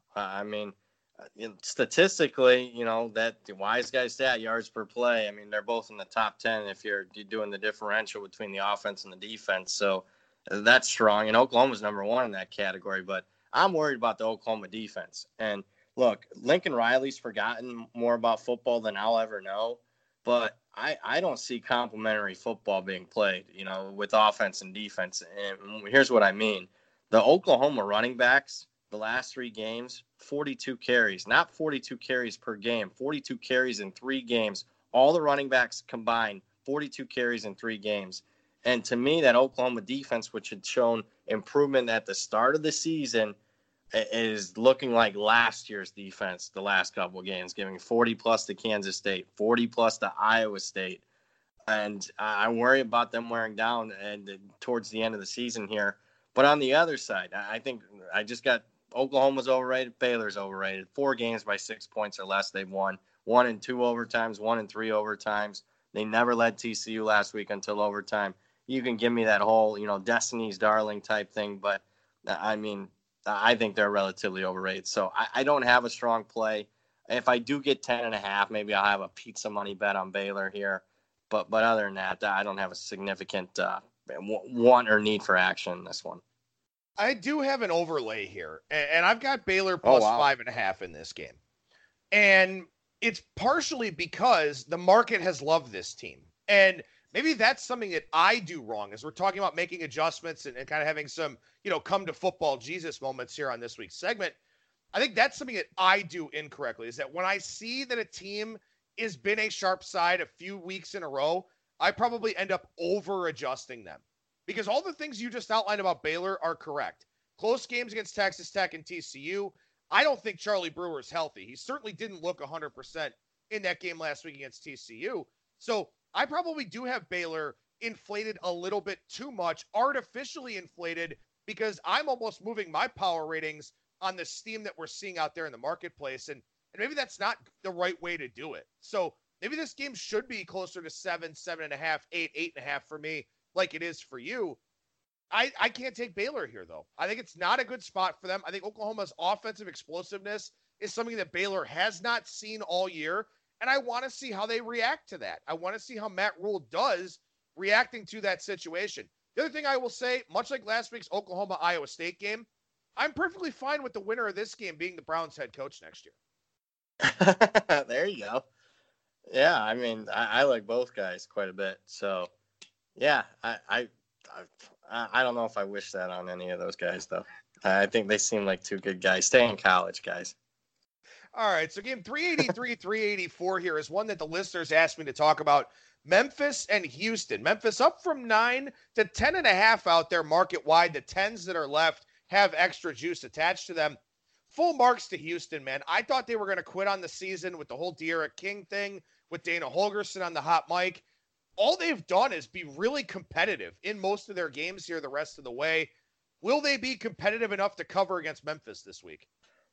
Statistically, that the wise guy stat, yards per play, they're both in the top 10 if you're doing the differential between the offense and the defense. So that's strong. And Oklahoma's number 1 in that category. But I'm worried about the Oklahoma defense. And look, Lincoln Riley's forgotten more about football than I'll ever know. But I don't see complementary football being played, with offense and defense. And here's what I mean. The Oklahoma running backs, the last 3 games, 42 carries, not 42 carries per game, 42 carries in 3 games. All the running backs combined, 42 carries in 3 games. And to me, that Oklahoma defense, which had shown improvement at the start of the season, is looking like last year's defense the last couple of games, giving 40-plus to Kansas State, 40-plus to Iowa State. And I worry about them wearing down towards the end of the season here. But on the other side, I think I just got Oklahoma's overrated, Baylor's overrated. 4 games by 6 points or less they've won. 1 in 2 overtimes, 1 in 3 overtimes. They never led TCU last week until overtime. You can give me that whole, Destiny's Darling type thing, but I think they're relatively overrated. So I don't have a strong play. If I do get 10.5, maybe I'll have a pizza money bet on Baylor here. But other than that, I don't have a significant want or need for action in this one. I do have an overlay here, and I've got Baylor plus 5.5 in this game. And it's partially because the market has loved this team. And maybe that's something that I do wrong as we're talking about making adjustments and kind of having some, come to football Jesus moments here on this week's segment. I think that's something that I do incorrectly, is that when I see that a team has been a sharp side a few weeks in a row, I probably end up over adjusting them. Because all the things you just outlined about Baylor are correct. Close games against Texas Tech and TCU. I don't think Charlie Brewer is healthy. He certainly didn't look 100% in that game last week against TCU. So I probably do have Baylor inflated a little bit too much, artificially inflated, because I'm almost moving my power ratings on the steam that we're seeing out there in the marketplace. And maybe that's not the right way to do it. So maybe this game should be closer to 7, 7.5, 8, 8.5 for me, like it is for you. I can't take Baylor here, though. I think it's not a good spot for them. I think Oklahoma's offensive explosiveness is something that Baylor has not seen all year, and I want to see how they react to that. I want to see how Matt Rhule does reacting to that situation. The other thing I will say, much like last week's Oklahoma-Iowa State game, I'm perfectly fine with the winner of this game being the Browns head coach next year. There you go. Yeah, I mean, I like both guys quite a bit. So, yeah, I don't know if I wish that on any of those guys, though. I think they seem like two good guys. Stay in college, guys. All right, so game 383, 384 here is one that the listeners asked me to talk about. Memphis and Houston. Memphis up from 9 to 10.5 out there market wide. The 10s that are left have extra juice attached to them. Full marks to Houston, man. I thought they were going to quit on the season with the whole De'Aaron King thing, with Dana Holgorsen on the hot mic. All they've done is be really competitive in most of their games here the rest of the way. Will they be competitive enough to cover against Memphis this week?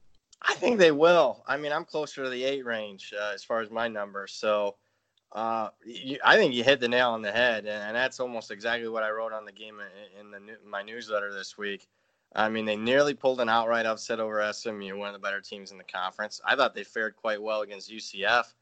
I think they will. I mean, I'm closer to the 8 range as far as my number. So I think you hit the nail on the head, and that's almost exactly what I wrote on the game in my newsletter this week. I mean, they nearly pulled an outright upset over SMU, one of the better teams in the conference. I thought they fared quite well against UCF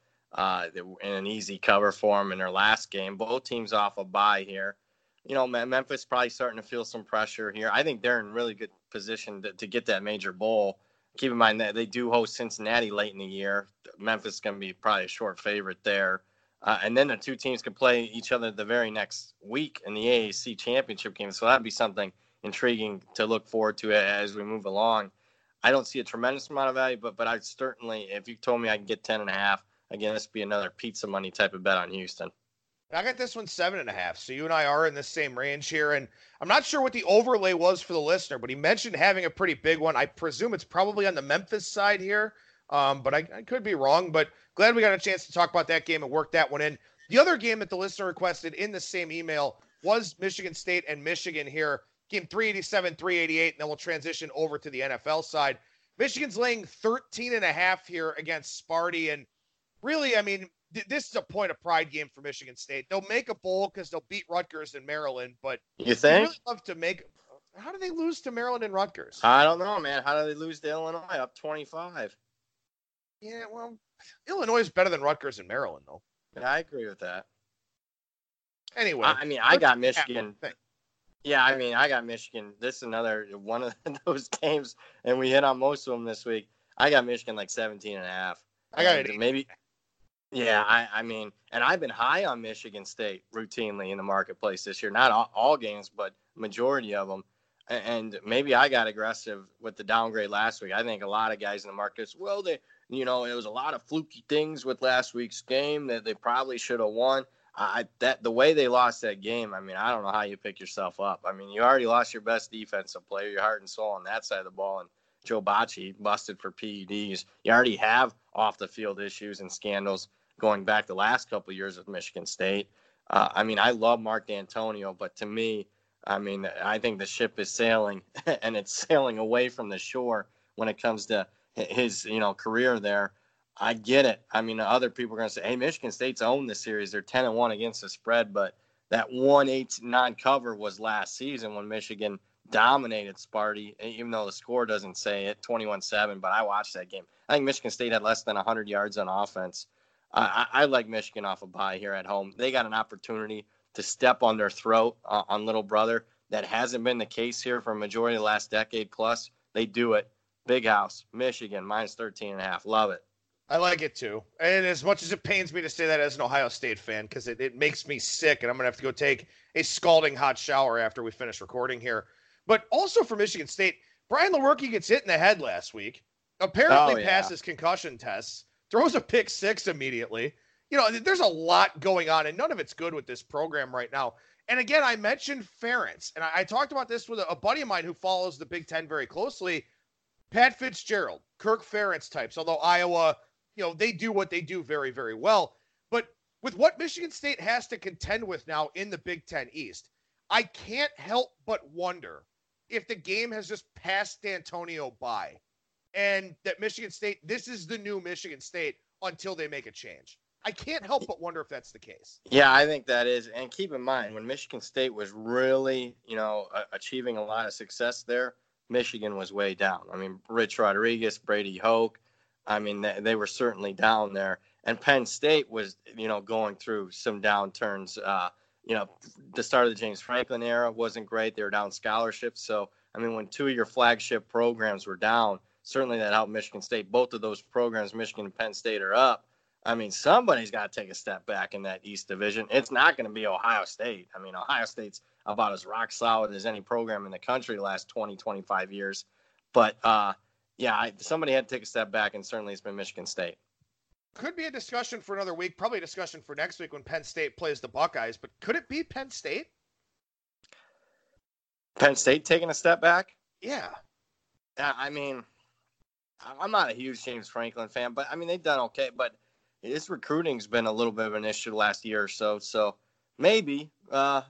in an easy cover for them in their last game. Both teams off a bye here. You know, Memphis probably starting to feel some pressure here. I think they're in really good position to get that major bowl. Keep in mind that they do host Cincinnati late in the year. Memphis is going to be probably a short favorite there. And then the two teams can play each other the very next week in the AAC championship game. So that'd be something intriguing to look forward to as we move along. I don't see a tremendous amount of value, but I'd certainly, if you told me I can get 10.5, again, this would be another pizza money type of bet on Houston. I got this one 7.5. So you and I are in the same range here. And I'm not sure what the overlay was for the listener, but he mentioned having a pretty big one. I presume it's probably on the Memphis side here. But I could be wrong, but glad we got a chance to talk about that game and work that one in. The other game that the listener requested in the same email was Michigan State and Michigan here. Game 387, 388, and then we'll transition over to the NFL side. Michigan's laying 13.5 here against Sparty. And really, I mean, this is a point of pride game for Michigan State. They'll make a bowl because they'll beat Rutgers and Maryland, but you think? Really love to make. How do they lose to Maryland and Rutgers? I don't know, man. How do they lose to Illinois up 25? Yeah, well, Illinois is better than Rutgers and Maryland, though. Yeah, I agree with that. Anyway, I mean, I got Michigan. Yeah, I mean, I got Michigan. This is another one of those games, and we hit on most of them this week. I got Michigan like 17.5. I got it. Maybe. Yeah, I mean, and I've been high on Michigan State routinely in the marketplace this year. Not all games, but majority of them. And maybe I got aggressive with the downgrade last week. I think a lot of guys in the markets, well, it was a lot of fluky things with last week's game that they probably should have won. The way they lost that game, I mean, I don't know how you pick yourself up. I mean, you already lost your best defensive player, your heart and soul on that side of the ball, and Joe Bocci busted for PEDs. You already have off-the-field issues and scandals going back the last couple of years with Michigan State. I mean, I love Mark D'Antonio, but to me, I mean, I think the ship is sailing, and it's sailing away from the shore when it comes to his, career there. I get it. I mean, other people are going to say, hey, Michigan State's owned this series. They're 10-1 against the spread, but that 1-8-9 cover was last season when Michigan dominated Sparty, even though the score doesn't say it, 21-7, but I watched that game. I think Michigan State had less than 100 yards on offense. I like Michigan off a bye here at home. They got an opportunity to step on their throat on little brother. That hasn't been the case here for a majority of the last decade plus. They do it. Big house, Michigan, minus 13.5. Love it. I like it too. And as much as it pains me to say that as an Ohio State fan, because it makes me sick, and I'm going to have to go take a scalding hot shower after we finish recording here. But also for Michigan State, Brian Lewerke gets hit in the head last week. Apparently passes concussion tests, throws a pick six immediately. There's a lot going on, and none of it's good with this program right now. And again, I mentioned Ferentz, and I talked about this with a buddy of mine who follows the Big Ten very closely. Pat Fitzgerald, Kirk Ferentz types, although Iowa, they do what they do very, very well. But with what Michigan State has to contend with now in the Big Ten East, I can't help but wonder if the game has just passed D'Antonio by and that Michigan State, this is the new Michigan State until they make a change. I can't help but wonder if that's the case. Yeah, I think that is. And keep in mind, when Michigan State was really, achieving a lot of success there, Michigan was way down. I mean, Rich Rodriguez, Brady Hoke, I mean, they were certainly down there. And Penn State was, going through some downturns. The start of the James Franklin era wasn't great. They were down scholarships. So, I mean, when two of your flagship programs were down, certainly that helped Michigan State. Both of those programs, Michigan and Penn State, are up. I mean, somebody's got to take a step back in that East Division. It's not going to be Ohio State. I mean, Ohio State's about as rock solid as any program in the country the last 20, 25 years. But, somebody had to take a step back, and certainly it's been Michigan State. Could be a discussion for another week, probably a discussion for next week when Penn State plays the Buckeyes. But could it be Penn State? Penn State taking a step back? Yeah. I mean, I'm not a huge James Franklin fan, but, I mean, they've done okay. But his recruiting's been a little bit of an issue the last year or so. So maybe, I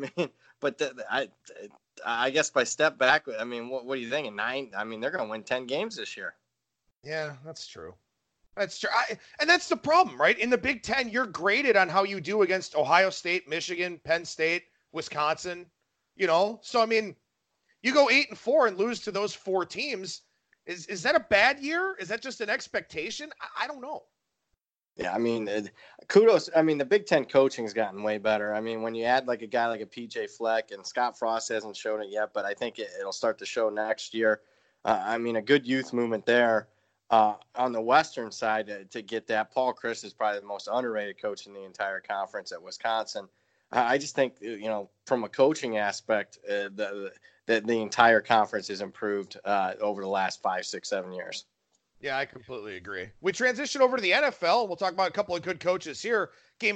guess by step back, I mean, what do you think? 9? I mean, they're going to win 10 games this year. Yeah, that's true. That's true. And that's the problem, right? In the Big Ten, you're graded on how you do against Ohio State, Michigan, Penn State, Wisconsin, So, I mean, you go 8-4 and lose to those 4 teams. Is that a bad year? Is that just an expectation? I don't know. Yeah, I mean, kudos. I mean, the Big Ten coaching has gotten way better. I mean, when you add like a guy like a PJ Fleck, and Scott Frost hasn't shown it yet, but I think it'll start to show next year. I mean, a good youth movement there. On the Western side, to get that, Paul Chryst is probably the most underrated coach in the entire conference at Wisconsin. I just think, from a coaching aspect, the entire conference has improved over the last 5, 6, 7 years. Yeah, I completely agree. We transition over to the NFL, and we'll talk about a couple of good coaches here. Game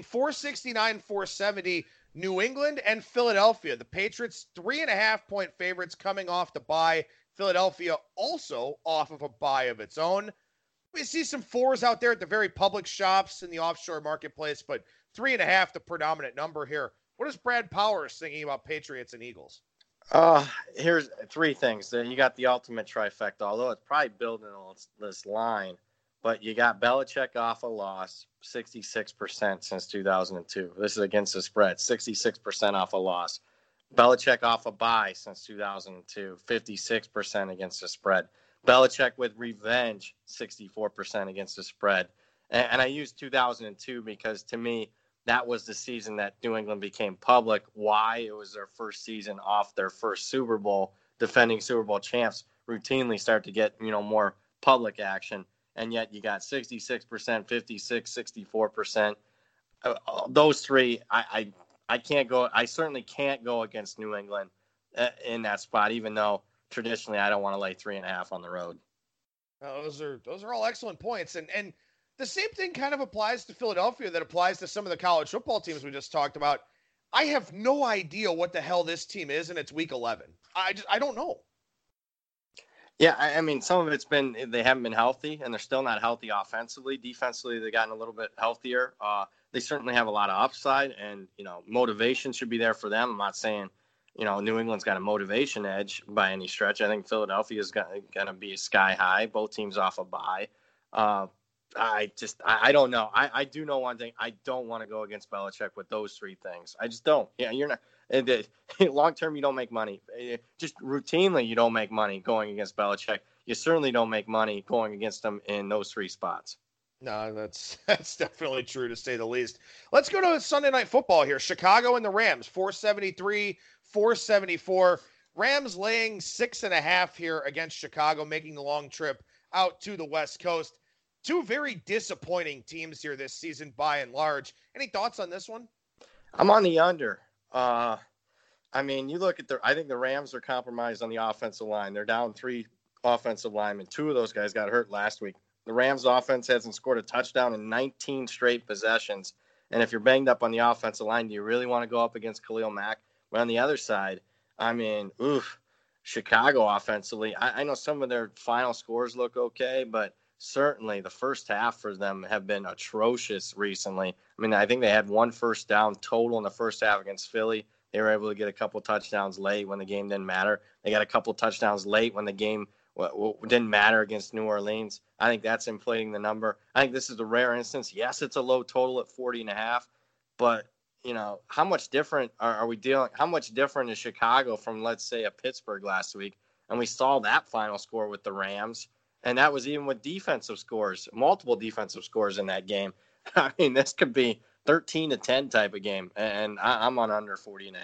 469-470, New England and Philadelphia. The Patriots, 3.5-point favorites coming off the bye. Philadelphia also off of a bye of its own. We see some 4s out there at the very public shops in the offshore marketplace, but 3.5, the predominant number here. What is Brad Powers thinking about Patriots and Eagles? Here's 3 things. You got the ultimate trifecta, although it's probably building on this line, but you got Belichick off a loss, 66% since 2002. This is against the spread, 66% off a loss. Belichick off a bye since 2002, 56% against the spread. Belichick with revenge, 64% against the spread. And I use 2002 because, to me, that was the season that New England became public. Why? It was their first season off their first Super Bowl. Defending Super Bowl champs routinely start to get, more public action. And yet you got 66%, 56, 64%. Those 3, I can't go. I certainly can't go against New England in that spot, even though traditionally I don't want to lay 3.5 on the road. Those are all excellent points. And the same thing kind of applies to Philadelphia that applies to some of the college football teams we just talked about. I have no idea what the hell this team is, and it's week 11. I don't know. Yeah, I mean, some of it's been they haven't been healthy, and they're still not healthy offensively. Defensively, they've gotten a little bit healthier. They certainly have a lot of upside, and, motivation should be there for them. I'm not saying, New England's got a motivation edge by any stretch. I think Philadelphia's going to be sky high. Both teams off a bye. I don't know. I do know one thing. I don't want to go against Belichick with those 3 things. I just don't. Yeah, you're not. Long term, you don't make money. Just routinely, you don't make money going against Belichick. You certainly don't make money going against him in those 3 spots. No, that's definitely true, to say the least. Let's go to Sunday Night Football here. Chicago and the Rams, 473-474. Rams laying 6.5 here against Chicago, making the long trip out to the West Coast. 2 very disappointing teams here this season by and large. Any thoughts on this one? I'm on the under. I mean, you look at I think the Rams are compromised on the offensive line. They're down 3 offensive linemen. 2 of those guys got hurt last week. The Rams offense hasn't scored a touchdown in 19 straight possessions. And if you're banged up on the offensive line, do you really want to go up against Khalil Mack? But on the other side, I mean, Chicago offensively, I know some of their final scores look okay, but certainly the first half for them have been atrocious recently. I mean, I think they had 1 first down total in the first half against Philly. They were able to get a couple touchdowns late when the game didn't matter. They got a couple touchdowns late when the game didn't matter against New Orleans. I think that's inflating the number. I think this is a rare instance. Yes, it's a low total at 40.5, but how much different are we dealing? How much different is Chicago from, let's say, a Pittsburgh last week? And we saw that final score with the Rams. And that was even with defensive scores, multiple defensive scores in that game. I mean, this could be 13-10 type of game. And I'm on under 40.5.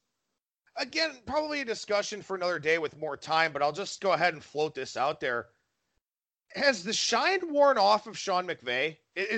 Again, probably a discussion for another day with more time, but I'll just go ahead and float this out there. Has the shine worn off of Sean McVay?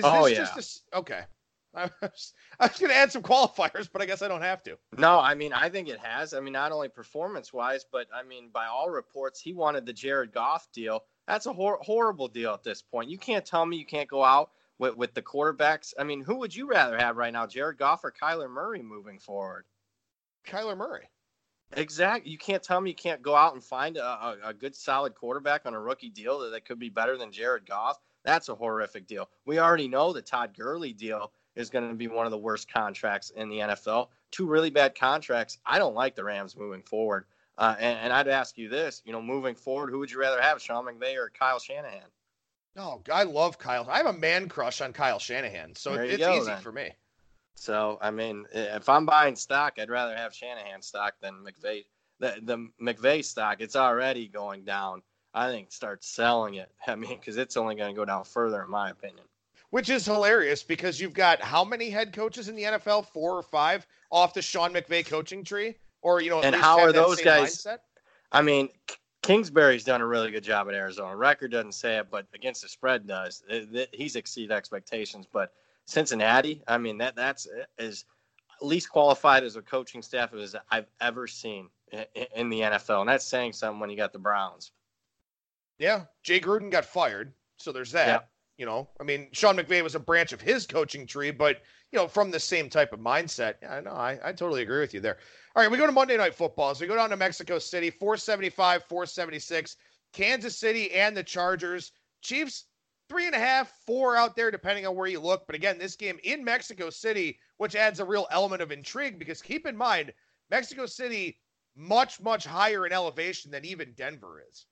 Okay. I was going to add some qualifiers, but I guess I don't have to. No, I mean, I think it has. I mean, not only performance-wise, but, I mean, by all reports, he wanted the Jared Goff deal. That's a horrible deal at this point. You can't tell me you can't go out with the quarterbacks. I mean, who would you rather have right now, Jared Goff or Kyler Murray moving forward? Kyler Murray. Exactly. You can't tell me you can't go out and find a good, solid quarterback on a rookie deal that could be better than Jared Goff. That's a horrific deal. We already know the Todd Gurley deal is going to be one of the worst contracts in the NFL. 2 really bad contracts. I don't like the Rams moving forward. And I'd ask you this, moving forward, who would you rather have, Sean McVay or Kyle Shanahan? Oh, I love Kyle. I have a man crush on Kyle Shanahan, so it's easy for me. So, I mean, if I'm buying stock, I'd rather have Shanahan stock than McVay. The McVay stock, it's already going down. I think start selling it. I mean, because it's only going to go down further, in my opinion. Which is hilarious because you've got how many head coaches in the NFL? 4 or 5 off the Sean McVay coaching tree? Or, and how are those guys? Mindset? I mean, Kingsbury's done a really good job at Arizona. Record doesn't say it, but against the spread does. He's exceeded expectations. But Cincinnati, I mean, that's as least qualified as a coaching staff as I've ever seen in the NFL. And that's saying something when you got the Browns. Yeah, Jay Gruden got fired, so there's that. Yeah. I mean, Sean McVay was a branch of his coaching tree, but, from the same type of mindset. Yeah, no, I totally agree with you there. All right, we go to Monday Night Football. So we go down to Mexico City, 475, 476, Kansas City and the Chargers. Chiefs, 3.5, 4 out there, depending on where you look. But again, this game in Mexico City, which adds a real element of intrigue because keep in mind, Mexico City, much, much higher in elevation than even Denver is.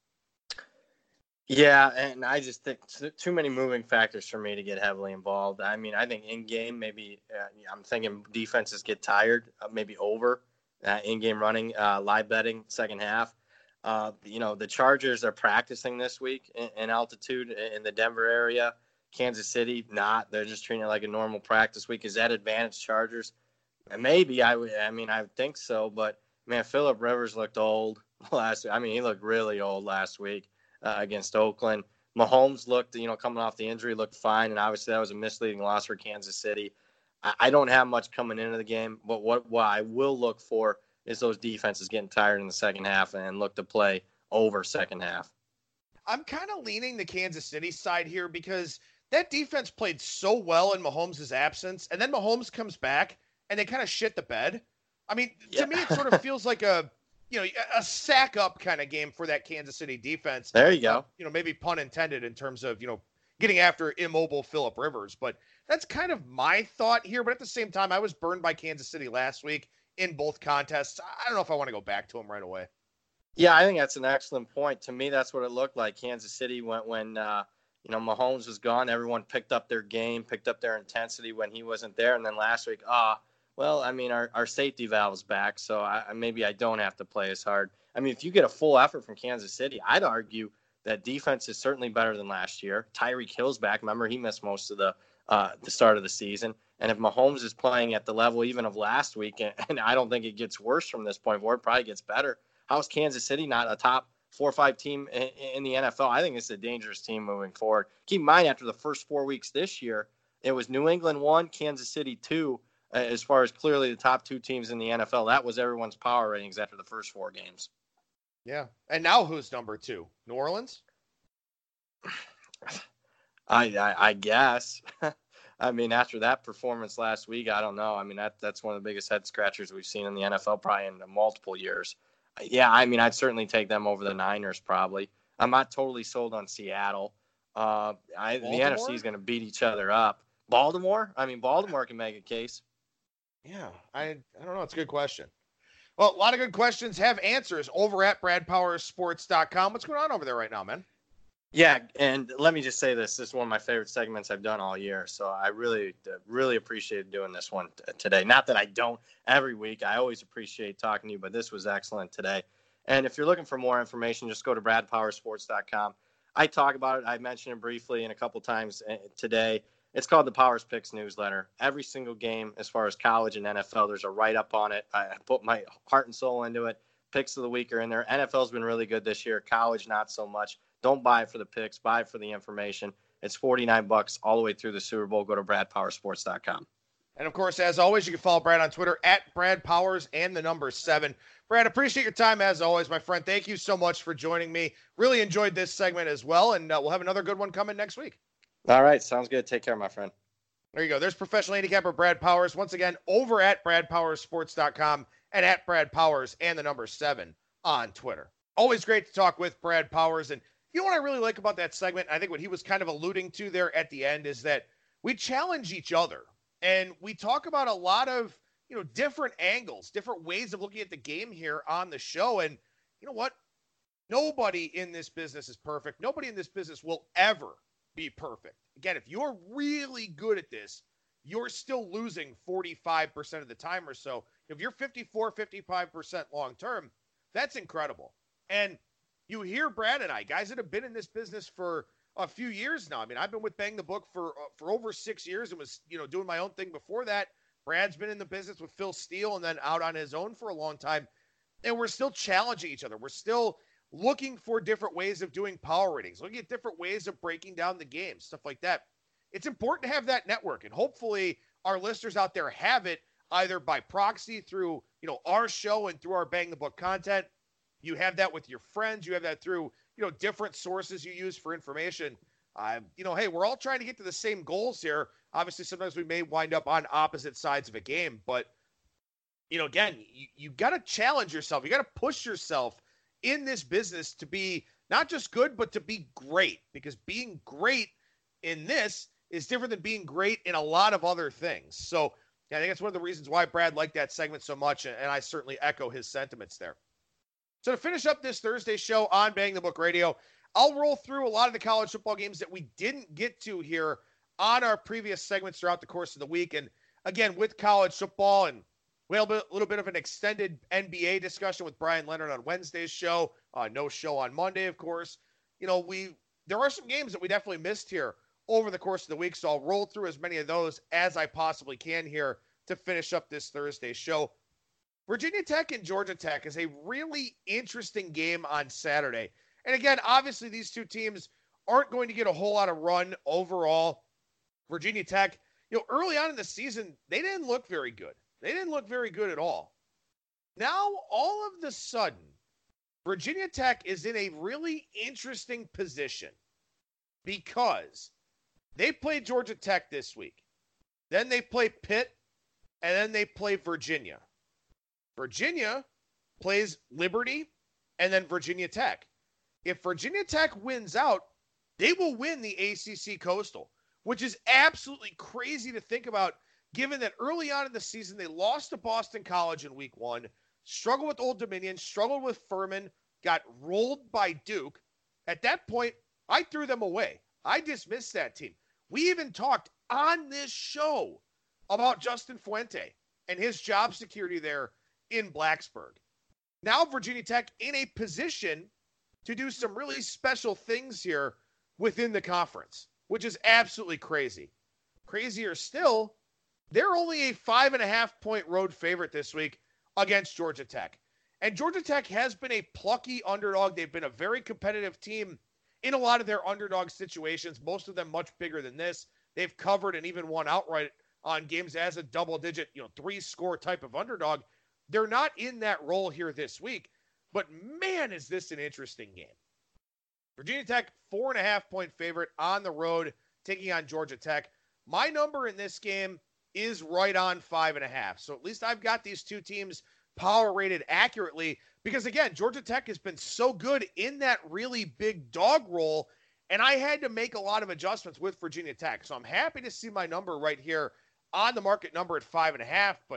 Yeah, and I just think too many moving factors for me to get heavily involved. I mean, I think in-game, maybe I'm thinking defenses get tired, maybe over in-game running, live betting, second half. The Chargers are practicing this week in altitude in the Denver area. Kansas City, not. They're just treating it like a normal practice week. Is that advantage Chargers? And maybe I think so. But, man, Phillip Rivers looked old last week. I mean, he looked really old last week. Against Oakland. Mahomes looked, coming off the injury, looked fine, and obviously that was a misleading loss for Kansas City. I don't have much coming into the game, but what I will look for is those defenses getting tired in the second half and look to play over second half. I'm kind of leaning the Kansas City side here because that defense played so well in Mahomes' absence, and then Mahomes comes back, and they kind of shit the bed. I mean, to me, it sort of feels like a sack up kind of game for that Kansas City defense. There you go. Maybe pun intended in terms of, getting after immobile Phillip Rivers. But that's kind of my thought here. But at the same time, I was burned by Kansas City last week in both contests. I don't know if I want to go back to them right away. Yeah, I think that's an excellent point. To me, that's what it looked like. Kansas City when Mahomes was gone, everyone picked up their game, picked up their intensity when he wasn't there. And then last week, well, I mean, our safety valve's back, so maybe I don't have to play as hard. I mean, if you get a full effort from Kansas City, I'd argue that defense is certainly better than last year. Tyreek Hill's back. Remember, he missed most of the start of the season. And if Mahomes is playing at the level even of last week, and I don't think it gets worse from this point forward, probably gets better, how is Kansas City not a top 4 or 5 team in the NFL? I think it's a dangerous team moving forward. Keep in mind, after the first 4 weeks this year, it was New England 1, Kansas City 2. As far as clearly the top 2 teams in the NFL, that was everyone's power ratings after the first 4 games. Yeah. And now who's number 2? New Orleans? I guess. I mean, after that performance last week, I don't know. I mean, that's one of the biggest head scratchers we've seen in the NFL probably in multiple years. Yeah, I mean, I'd certainly take them over the Niners probably. I'm not totally sold on Seattle. The Baltimore? NFC is going to beat each other up. Baltimore? I mean, Baltimore can make a case. Yeah, I don't know. It's a good question. Well, a lot of good questions have answers over at BradPowersSports.com. What's going on over there right now, man? Yeah, and let me just say this. This is one of my favorite segments I've done all year. So I really, really appreciated doing this one today. Not that I don't every week. I always appreciate talking to you, but this was excellent today. And if you're looking for more information, just go to BradPowersSports.com. I talk about it. I mentioned it briefly and a couple times today. It's called the Powers Picks newsletter. Every single game, as far as college and NFL, there's a write-up on it. I put my heart and soul into it. Picks of the week are in there. NFL's been really good this year. College, not so much. Don't buy it for the picks. Buy it for the information. It's $49 all the way through the Super Bowl. Go to BradPowersSports.com. And, of course, as always, you can follow Brad on Twitter at Brad Powers and the number 7. Brad, appreciate your time as always, my friend. Thank you so much for joining me. Really enjoyed this segment as well, and we'll have another good one coming next week. All right. Sounds good. Take care, my friend. There you go. There's professional handicapper Brad Powers. Once again, over at BradPowersSports.com and at Brad Powers and the number 7 on Twitter. Always great to talk with Brad Powers. And you know what I really like about that segment? I think what he was kind of alluding to there at the end is that we challenge each other and we talk about a lot of, different angles, different ways of looking at the game here on the show. And you know what? Nobody in this business is perfect. Nobody in this business will ever be perfect. Again, if you're really good at this, you're still losing 45% of the time or so. If you're 54, 55% long-term, that's incredible. And you hear Brad and I, guys that have been in this business for a few years now. I mean, I've been with Bang the Book for over 6 years and was, doing my own thing before that. Brad's been in the business with Phil Steele and then out on his own for a long time. And we're still challenging each other. We're still looking for different ways of doing power ratings, looking at different ways of breaking down the game, stuff like that. It's important to have that network. And hopefully our listeners out there have it either by proxy through, our show and through our Bang the Book content. You have that with your friends. You have that through, different sources you use for information. Hey, we're all trying to get to the same goals here. Obviously, sometimes we may wind up on opposite sides of a game, but, again, you got to challenge yourself. You got to push yourself in this business to be not just good, but to be great, because being great in this is different than being great in a lot of other things. So I think that's one of the reasons why Brad liked that segment so much, and I certainly echo his sentiments there. So to finish up this Thursday show on Bang the Book Radio, I'll roll through a lot of the college football games that we didn't get to here on our previous segments throughout the course of the week. And again, with college football, and we had a little bit of an extended NBA discussion with Brian Leonard on Wednesday's show. No show on Monday, of course. There are some games that we definitely missed here over the course of the week, so I'll roll through as many of those as I possibly can here to finish up this Thursday show. Virginia Tech and Georgia Tech is a really interesting game on Saturday. And again, obviously these two teams aren't going to get a whole lot of run overall. Virginia Tech, early on in the season, they didn't look very good. They didn't look very good at all. Now, all of the sudden, Virginia Tech is in a really interesting position because they play Georgia Tech this week. Then they play Pitt, and then they play Virginia. Virginia plays Liberty, and then Virginia Tech. If Virginia Tech wins out, they will win the ACC Coastal, which is absolutely crazy to think about, given that early on in the season, they lost to Boston College in week 1, struggled with Old Dominion, struggled with Furman, got rolled by Duke. At that point, I threw them away. I dismissed that team. We even talked on this show about Justin Fuente and his job security there in Blacksburg. Now Virginia Tech in a position to do some really special things here within the conference, which is absolutely crazy. Crazier still, they're only a 5.5-point road favorite this week against Georgia Tech. And Georgia Tech has been a plucky underdog. They've been a very competitive team in a lot of their underdog situations, most of them much bigger than this. They've covered and even won outright on games as a double-digit, 3-score type of underdog. They're not in that role here this week, but man, is this an interesting game. Virginia Tech, 4.5-point favorite on the road, taking on Georgia Tech. My number in this game is right on 5.5. So at least I've got these two teams power rated accurately because, again, Georgia Tech has been so good in that really big dog role, And I had to make a lot of adjustments with Virginia Tech. So I'm happy to see my number right here on the market number at 5.5. But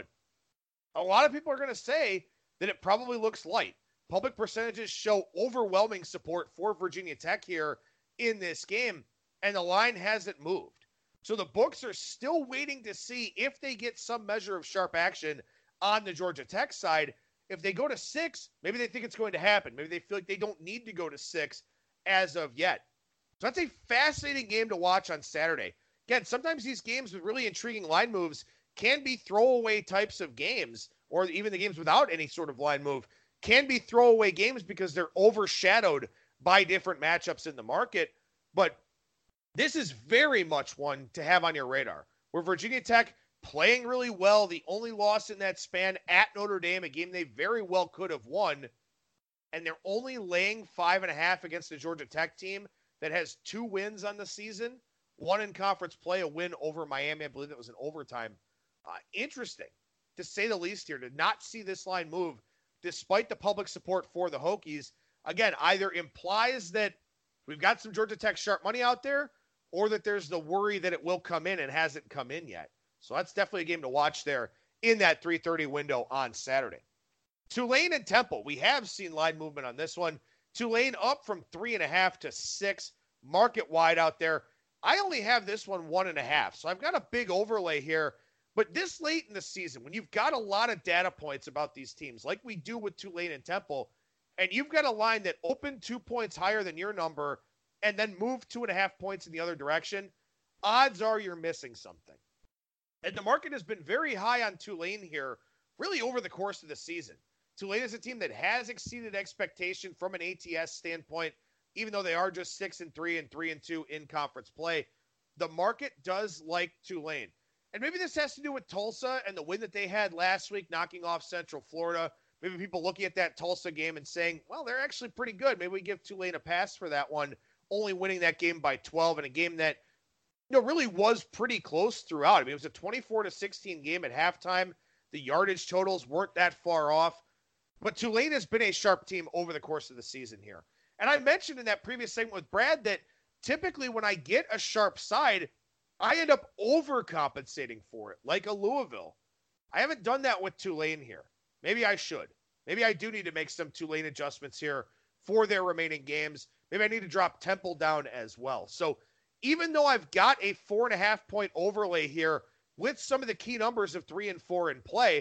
a lot of people are going to say that it probably looks light. Public percentages show overwhelming support for Virginia Tech here in this game, and the line hasn't moved. So the books are still waiting to see if they get some measure of sharp action on the Georgia Tech side. If they go to 6, maybe they think it's going to happen. Maybe they feel like they don't need to go to 6 as of yet. So that's a fascinating game to watch on Saturday. Again, sometimes these games with really intriguing line moves can be throwaway types of games, or even the games without any sort of line move can be throwaway games because they're overshadowed by different matchups in the market. But this is very much one to have on your radar, where Virginia Tech playing really well, the only loss in that span at Notre Dame, a game they very well could have won, and they're only laying 5.5 against the Georgia Tech team that has 2 wins on the season, 1 in conference play, a win over Miami. I believe that was an overtime. Interesting, to say the least here, to not see this line move despite the public support for the Hokies. Again, either implies that we've got some Georgia Tech sharp money out there, or that there's the worry that it will come in and hasn't come in yet. So that's definitely a game to watch there in that 3:30 window on Saturday. Tulane and Temple, we have seen line movement on this one. Tulane up from 3.5 to 6, market wide out there. I only have this one 1.5, so I've got a big overlay here. But this late in the season, when you've got a lot of data points about these teams, like we do with Tulane and Temple, and you've got a line that opened 2 points higher than your number and then moved 2.5 points in the other direction, odds are you're missing something. And the market has been very high on Tulane here, really over the course of the season. Tulane is a team that has exceeded expectation from an ATS standpoint, even though they are just 6-3 and 3-2 in conference play. The market does like Tulane. And maybe this has to do with Tulsa and the win that they had last week, knocking off Central Florida. Maybe people looking at that Tulsa game and saying, well, they're actually pretty good. Maybe we give Tulane a pass for that one, only winning that game by 12 in a game that, really was pretty close throughout. I mean, it was a 24-16 game at halftime. The yardage totals weren't that far off. But Tulane has been a sharp team over the course of the season here. And I mentioned in that previous segment with Brad that typically when I get a sharp side, I end up overcompensating for it, like a Louisville. I haven't done that with Tulane here. Maybe I should. Maybe I do need to make some Tulane adjustments here for their remaining games. Maybe I need to drop Temple down as well. So even though I've got a 4.5-point overlay here with some of the key numbers of 3 and 4 in play,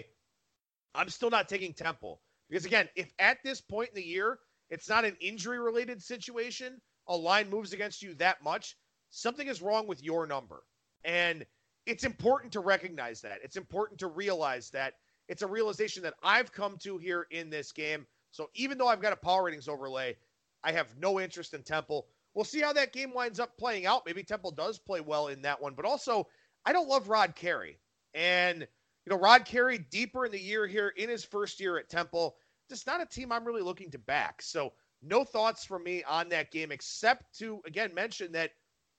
I'm still not taking Temple. Because again, if at this point in the year, it's not an injury-related situation, a line moves against you that much, something is wrong with your number. And it's important to recognize that. It's important to realize that. It's a realization that I've come to here in this game. So even though I've got a power ratings overlay, I have no interest in Temple. We'll see how that game winds up playing out. Maybe Temple does play well in that one. But also, I don't love Rod Carey. And, Rod Carey deeper in the year here in his first year at Temple, just not a team I'm really looking to back. So no thoughts from me on that game, except to, again, mention that,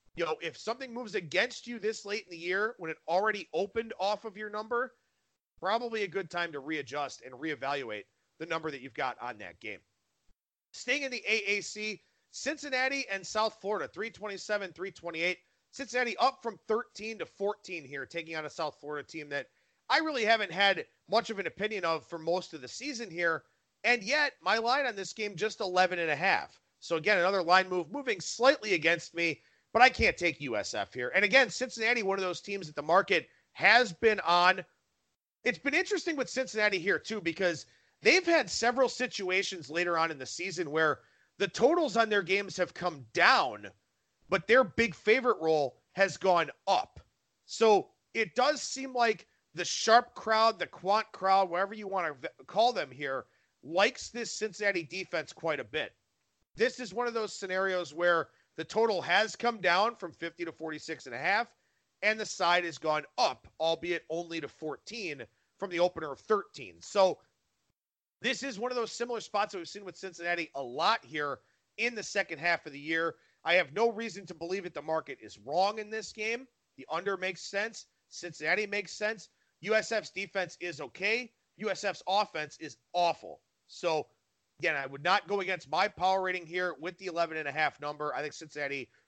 if something moves against you this late in the year when it already opened off of your number, probably a good time to readjust and reevaluate the number that you've got on that game. Staying in the AAC, Cincinnati and South Florida, 327-328. Cincinnati up from 13 to 14 here, taking on a South Florida team that I really haven't had much of an opinion of for most of the season here. And yet, my line on this game, just 11.5. So again, another line move, moving slightly against me, but I can't take USF here. And again, Cincinnati, one of those teams that the market has been on. It's been interesting with Cincinnati here, too, because they've had several situations later on in the season where the totals on their games have come down, but their big favorite role has gone up. So it does seem like the sharp crowd, the quant crowd, whatever you want to call them here, likes this Cincinnati defense quite a bit. This is one of those scenarios where the total has come down from 50 to 46.5, and the side has gone up, albeit only to 14 from the opener of 13. So this is one of those similar spots that we've seen with Cincinnati a lot here in the second half of the year. I have no reason to believe that the market is wrong in this game. The under makes sense. Cincinnati makes sense. USF's defense is okay. USF's offense is awful. So, again, I would not go against my power rating here with the 11.5 number. I think Cincinnati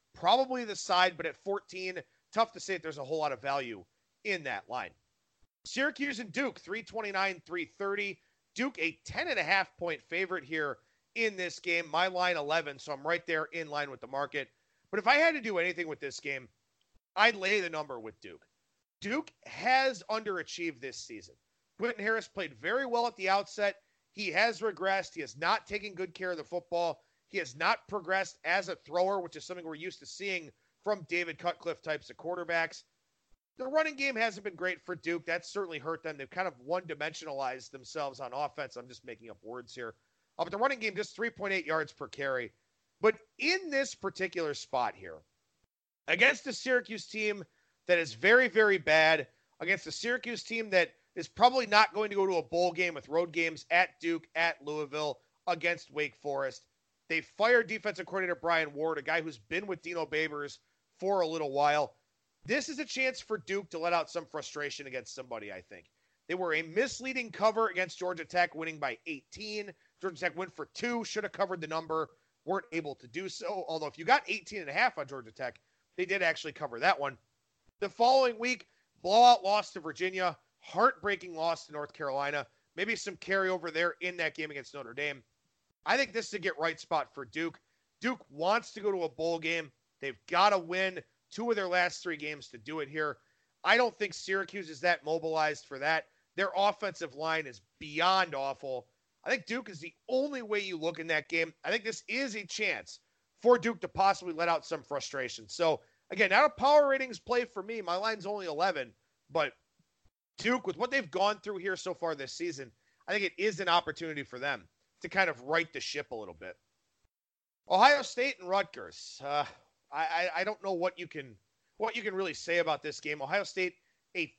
probably the side, but at 14, tough to say if there's a whole lot of value in that line. Syracuse and Duke, 329, 330. Duke, a 10.5-point favorite here in this game. My line 11, so I'm right there in line with the market. But if I had to do anything with this game, I'd lay the number with Duke. Duke has underachieved this season. Quentin Harris played very well at the outset. He has regressed. He has not taken good care of the football. He has not progressed as a thrower, which is something we're used to seeing from David Cutcliffe types of quarterbacks. The running game hasn't been great for Duke. That's certainly hurt them. They've kind of one-dimensionalized themselves on offense. I'm just making up words here. But the running game, just 3.8 yards per carry. But in this particular spot here, against a Syracuse team that is very, very bad, against a Syracuse team that is probably not going to go to a bowl game with road games at Duke, at Louisville, against Wake Forest. They fired defensive coordinator Brian Ward, a guy who's been with Dino Babers for a little while. This is a chance for Duke to let out some frustration against somebody, I think. They were a misleading cover against Georgia Tech, winning by 18. Georgia Tech went for 2, should have covered the number, weren't able to do so. Although if you got 18.5 on Georgia Tech, they did actually cover that one. The following week, blowout loss to Virginia, heartbreaking loss to North Carolina, maybe some carryover there in that game against Notre Dame. I think this is a get-right spot for Duke. Duke wants to go to a bowl game. They've got to win 2 of their last 3 games to do it here. I don't think Syracuse is that mobilized for that. Their offensive line is beyond awful. I think Duke is the only way you look in that game. I think this is a chance for Duke to possibly let out some frustration. So, again, not a power ratings play for me. My line's only 11. But Duke, with what they've gone through here so far this season, I think it is an opportunity for them to kind of right the ship a little bit. Ohio State and Rutgers. I don't know what you can really say about this game. Ohio State, a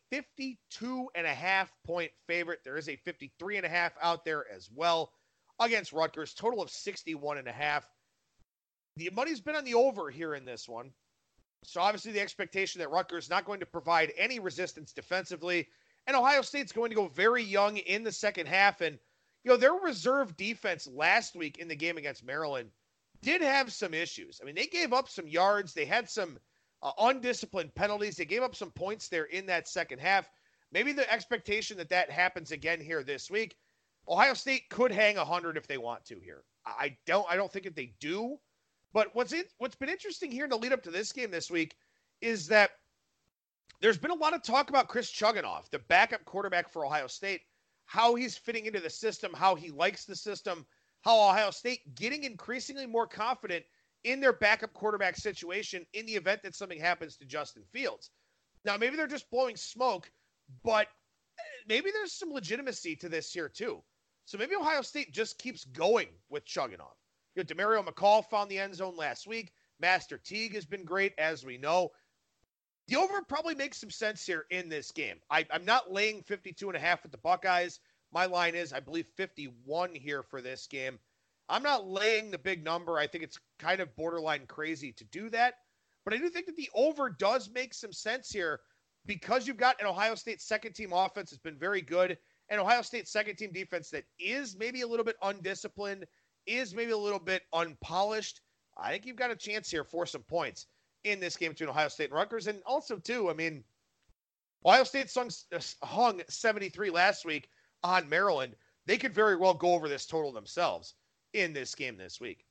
52.5-point favorite. There is a 53.5 out there as well against Rutgers. Total of 61.5. The money's been on the over here in this one. So obviously the expectation that Rutgers is not going to provide any resistance defensively. And Ohio State's going to go very young in the second half. And, their reserve defense last week in the game against Maryland did have some issues. I mean, they gave up some yards. They had some undisciplined penalties. They gave up some points there in that second half. Maybe the expectation that happens again here this week. Ohio State could hang 100 if they want to here. I don't think that they do. But what's been interesting here in the lead up to this game this week is that there's been a lot of talk about Chris Chuganoff, the backup quarterback for Ohio State, how he's fitting into the system, how he likes the system, how Ohio State getting increasingly more confident in their backup quarterback situation in the event that something happens to Justin Fields. Now, maybe they're just blowing smoke, but maybe there's some legitimacy to this here too. So maybe Ohio State just keeps going with Chuganoff. DeMario McCall found the end zone last week. Master Teague has been great, as we know. The over probably makes some sense here in this game. I'm not laying 52.5 with the Buckeyes. My line is, I believe, 51 here for this game. I'm not laying the big number. I think it's kind of borderline crazy to do that. But I do think that the over does make some sense here because you've got an Ohio State second-team offense that's been very good, and Ohio State second-team defense that is maybe a little bit undisciplined, is maybe a little bit unpolished. I think you've got a chance here for some points in this game between Ohio State and Rutgers. And also, too, I mean, Ohio State hung 73 last week on Maryland. They could very well go over this total themselves in this game this week.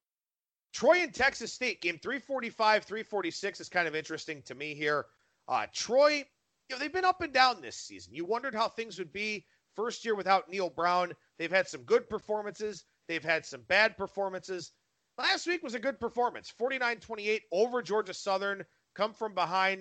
Troy and Texas State, game 345, 346 is kind of interesting to me here. Troy, they've been up and down this season. You wondered how things would be first year without Neil Brown. They've had some good performances. They've had some bad performances. Last week was a good performance. 49-28 over Georgia Southern. Come from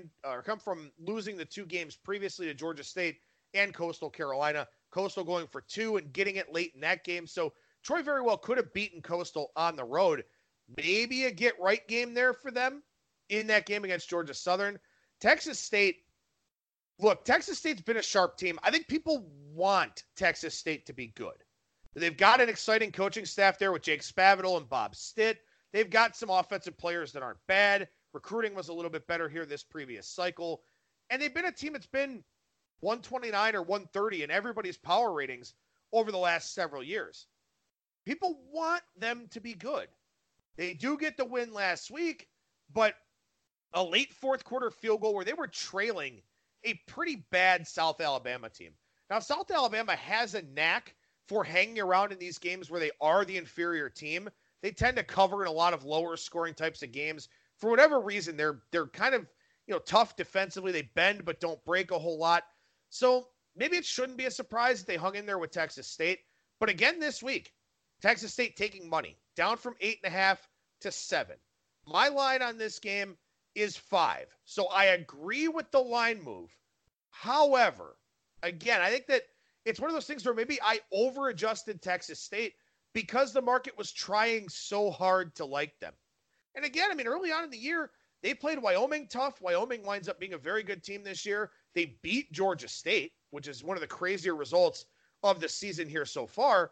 losing the 2 games previously to Georgia State and Coastal Carolina. Coastal going for 2 and getting it late in that game. So Troy very well could have beaten Coastal on the road. Maybe a get-right game there for them in that game against Georgia Southern. Texas State, look, Texas State's been a sharp team. I think people want Texas State to be good. They've got an exciting coaching staff there with Jake Spavital and Bob Stitt. They've got some offensive players that aren't bad. Recruiting was a little bit better here this previous cycle. And they've been a team that's been 129 or 130 in everybody's power ratings over the last several years. People want them to be good. They do get the win last week, but a late fourth quarter field goal where they were trailing a pretty bad South Alabama team. Now, South Alabama has a knack for hanging around in these games where they are the inferior team. They tend to cover in a lot of lower scoring types of games. For whatever reason, they're kind of, tough defensively. They bend but don't break a whole lot. So maybe it shouldn't be a surprise that they hung in there with Texas State. But again this week, Texas State taking money, down from 8.5 to 7. My line on this game is 5. So I agree with the line move. However, again, I think that it's one of those things where maybe I over-adjusted Texas State because the market was trying so hard to like them. And again, I mean, early on in the year, they played Wyoming tough. Wyoming winds up being a very good team this year. They beat Georgia State, which is one of the crazier results of the season here so far.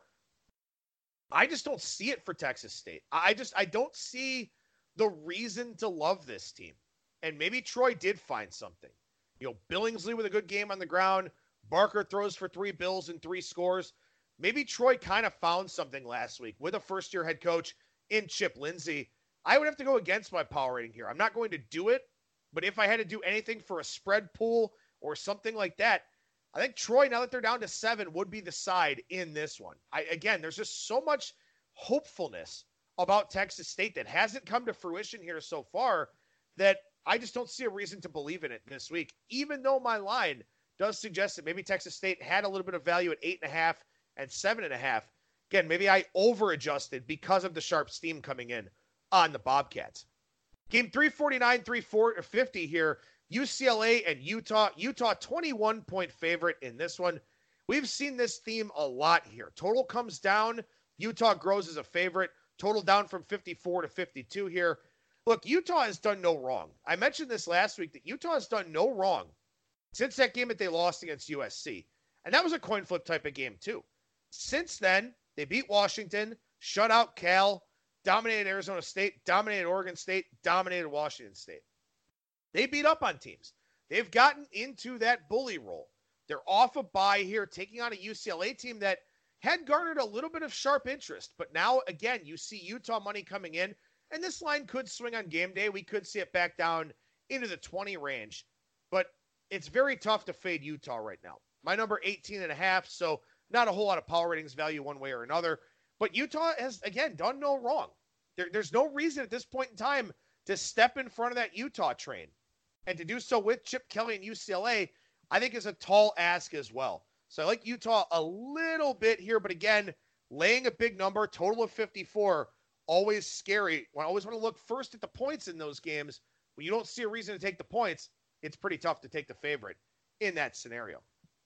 I just don't see it for Texas State. I don't see the reason to love this team. And maybe Troy did find something. Billingsley with a good game on the ground. Barker throws for 3 bills and 3 scores. Maybe Troy kind of found something last week with a first-year head coach in Chip Lindsey. I would have to go against my power rating here. I'm not going to do it, but if I had to do anything for a spread pool or something like that, I think Troy, now that they're down to 7, would be the side in this one. Again, there's just so much hopefulness about Texas State that hasn't come to fruition here so far that I just don't see a reason to believe in it this week, even though my line does suggest that maybe Texas State had a little bit of value at 8.5 and 7.5. Again, maybe I over-adjusted because of the sharp steam coming in on the Bobcats. Game 349, 350 here. UCLA and Utah. Utah 21-point favorite in this one. We've seen this theme a lot here. Total comes down. Utah grows as a favorite. Total down from 54 to 52 here. Look, Utah has done no wrong. I mentioned this last week that Utah has done no wrong since that game that they lost against USC. And that was a coin flip type of game too. Since then, they beat Washington, shut out Cal, dominated Arizona State, dominated Oregon State, dominated Washington State. They beat up on teams. They've gotten into that bully role. They're off a bye here, taking on a UCLA team that had garnered a little bit of sharp interest. But now, again, you see Utah money coming in, and this line could swing on game day. We could see it back down into the 20 range. But it's very tough to fade Utah right now. My number 18.5, so not a whole lot of power ratings value one way or another. But Utah has, again, done no wrong. There's no reason at this point in time to step in front of that Utah train. And to do so with Chip Kelly and UCLA, I think is a tall ask as well. So I like Utah a little bit here, but again, laying a big number, total of 54, always scary. I always want to look first at the points in those games. When you don't see a reason to take the points, it's pretty tough to take the favorite in that scenario.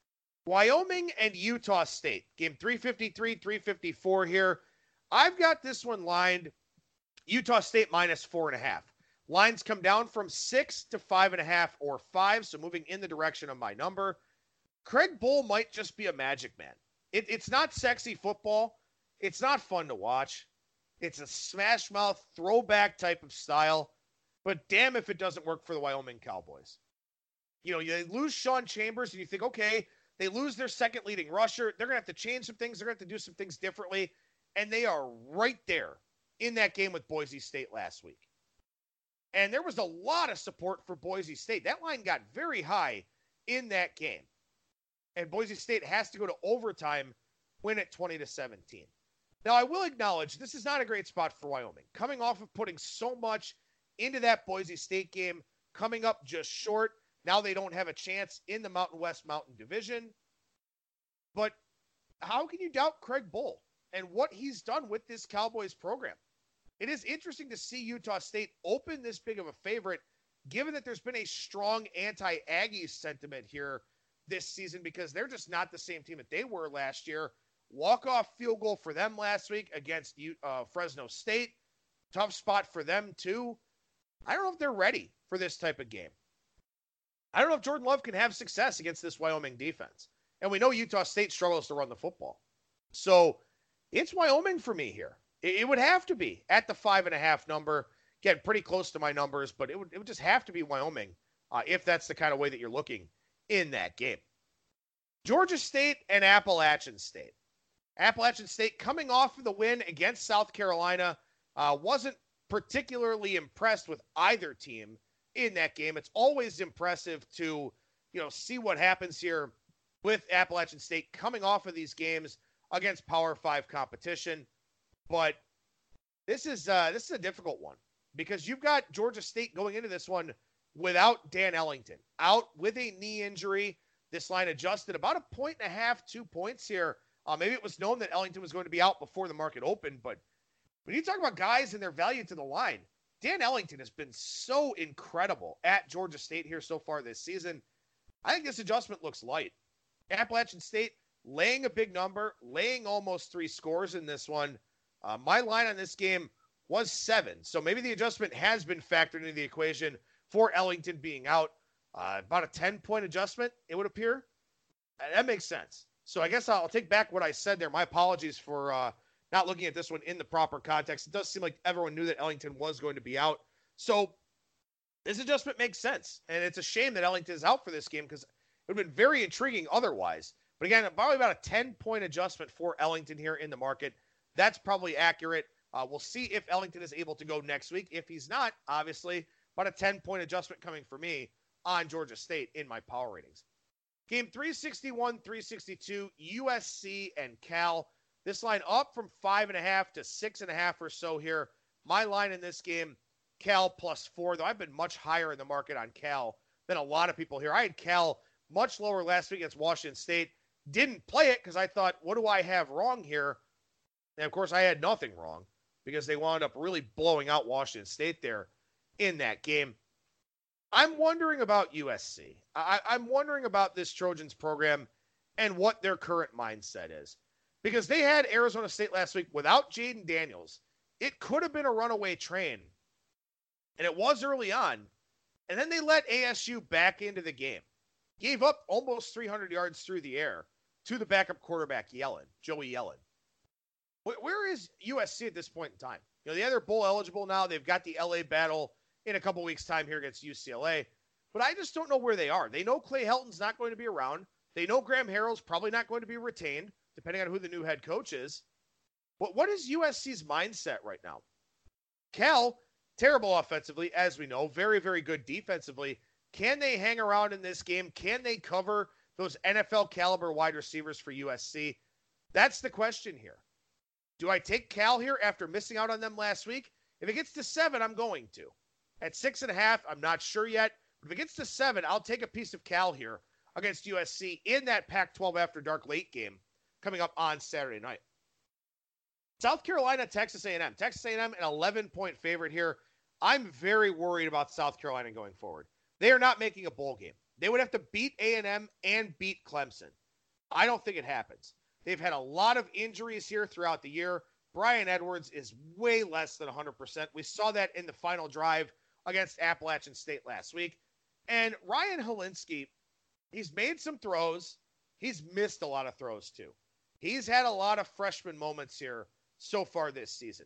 Wyoming and Utah State, game 353, 354 here. I've got this one lined Utah State minus 4.5. Lines come down from 6 to 5.5 or 5, so moving in the direction of my number. Craig Bohl might just be a magic man. It's not sexy football. It's not fun to watch. It's a smash mouth throwback type of style, but damn if it doesn't work for the Wyoming Cowboys. You lose Sean Chambers and you think, okay, they lose their second leading rusher. They're going to have to change some things. They're going to have to do some things differently. And they are right there in that game with Boise State last week. And there was a lot of support for Boise State. That line got very high in that game. And Boise State has to go to overtime, win at 20-17. Now, I will acknowledge this is not a great spot for Wyoming. Coming off of putting so much into that Boise State game, coming up just short. Now they don't have a chance in the Mountain West Mountain Division. But how can you doubt Craig Bohl and what he's done with this Cowboys program? It is interesting to see Utah State open this big of a favorite, given that there's been a strong anti-Aggies sentiment here this season because they're just not the same team that they were last year. Walk-off field goal for them last week against Fresno State. Tough spot for them, too. I don't know if they're ready for this type of game. I don't know if Jordan Love can have success against this Wyoming defense. And we know Utah State struggles to run the football. So it's Wyoming for me here. It would have to be at the 5.5 number. Again, pretty close to my numbers, but it would just have to be Wyoming if that's the kind of way that you're looking in that game. Georgia State and Appalachian State. Appalachian State coming off of the win against South Carolina wasn't particularly impressed with either team in that game. It's always impressive to, see what happens here with Appalachian State coming off of these games against Power 5 competition. But this is a difficult one because you've got Georgia State going into this one without Dan Ellington, out with a knee injury. This line adjusted about 1.5, 2 points here. Maybe it was known that Ellington was going to be out before the market opened, but when you talk about guys and their value to the line, Dan Ellington has been so incredible at Georgia State here so far this season. I think this adjustment looks light. Appalachian State laying a big number, laying almost 3 scores in this one. My line on this game was 7, so maybe the adjustment has been factored into the equation for Ellington being out. About a 10-point adjustment, it would appear. That makes sense. So I guess I'll take back what I said there. My apologies for not looking at this one in the proper context. It does seem like everyone knew that Ellington was going to be out. So this adjustment makes sense. And it's a shame that Ellington is out for this game because it would have been very intriguing otherwise. But again, probably about a 10-point adjustment for Ellington here in the market. That's probably accurate. We'll see if Ellington is able to go next week. If he's not, obviously, about a 10-point adjustment coming for me on Georgia State in my power ratings. Game 361, 362, USC and Cal. This line up from 5.5 to 6.5 or so here. My line in this game, Cal +4, though I've been much higher in the market on Cal than a lot of people here. I had Cal much lower last week against Washington State. Didn't play it because I thought, what do I have wrong here? And, of course, I had nothing wrong because they wound up really blowing out Washington State there in that game. I'm wondering about USC. I'm wondering about this Trojans program and what their current mindset is. Because they had Arizona State last week without Jaden Daniels. It could have been a runaway train. And it was early on. And then they let ASU back into the game. Gave up almost 300 yards through the air to the backup quarterback, Joey Yellen. Where is USC at this point in time? They're bowl eligible now. They've got the LA battle in a couple weeks' time here against UCLA. But I just don't know where they are. They know Clay Helton's not going to be around. They know Graham Harrell's probably not going to be retained, depending on who the new head coach is. But what is USC's mindset right now? Cal, terrible offensively, as we know, very, very good defensively. Can they hang around in this game? Can they cover those NFL caliber wide receivers for USC? That's the question here. Do I take Cal here after missing out on them last week? If it gets to 7, I'm going to. At 6.5, I'm not sure yet. But if it gets to 7, I'll take a piece of Cal here against USC in that Pac-12 After Dark late game coming up on Saturday night. South Carolina, Texas A&M. Texas A&M, an 11-point favorite here. I'm very worried about South Carolina going forward. They are not making a bowl game. They would have to beat A&M and beat Clemson. I don't think it happens. They've had a lot of injuries here throughout the year. Brian Edwards is way less than 100%. We saw that in the final drive against Appalachian State last week. And Ryan Hilinski, he's made some throws. He's missed a lot of throws too. He's had a lot of freshman moments here so far this season.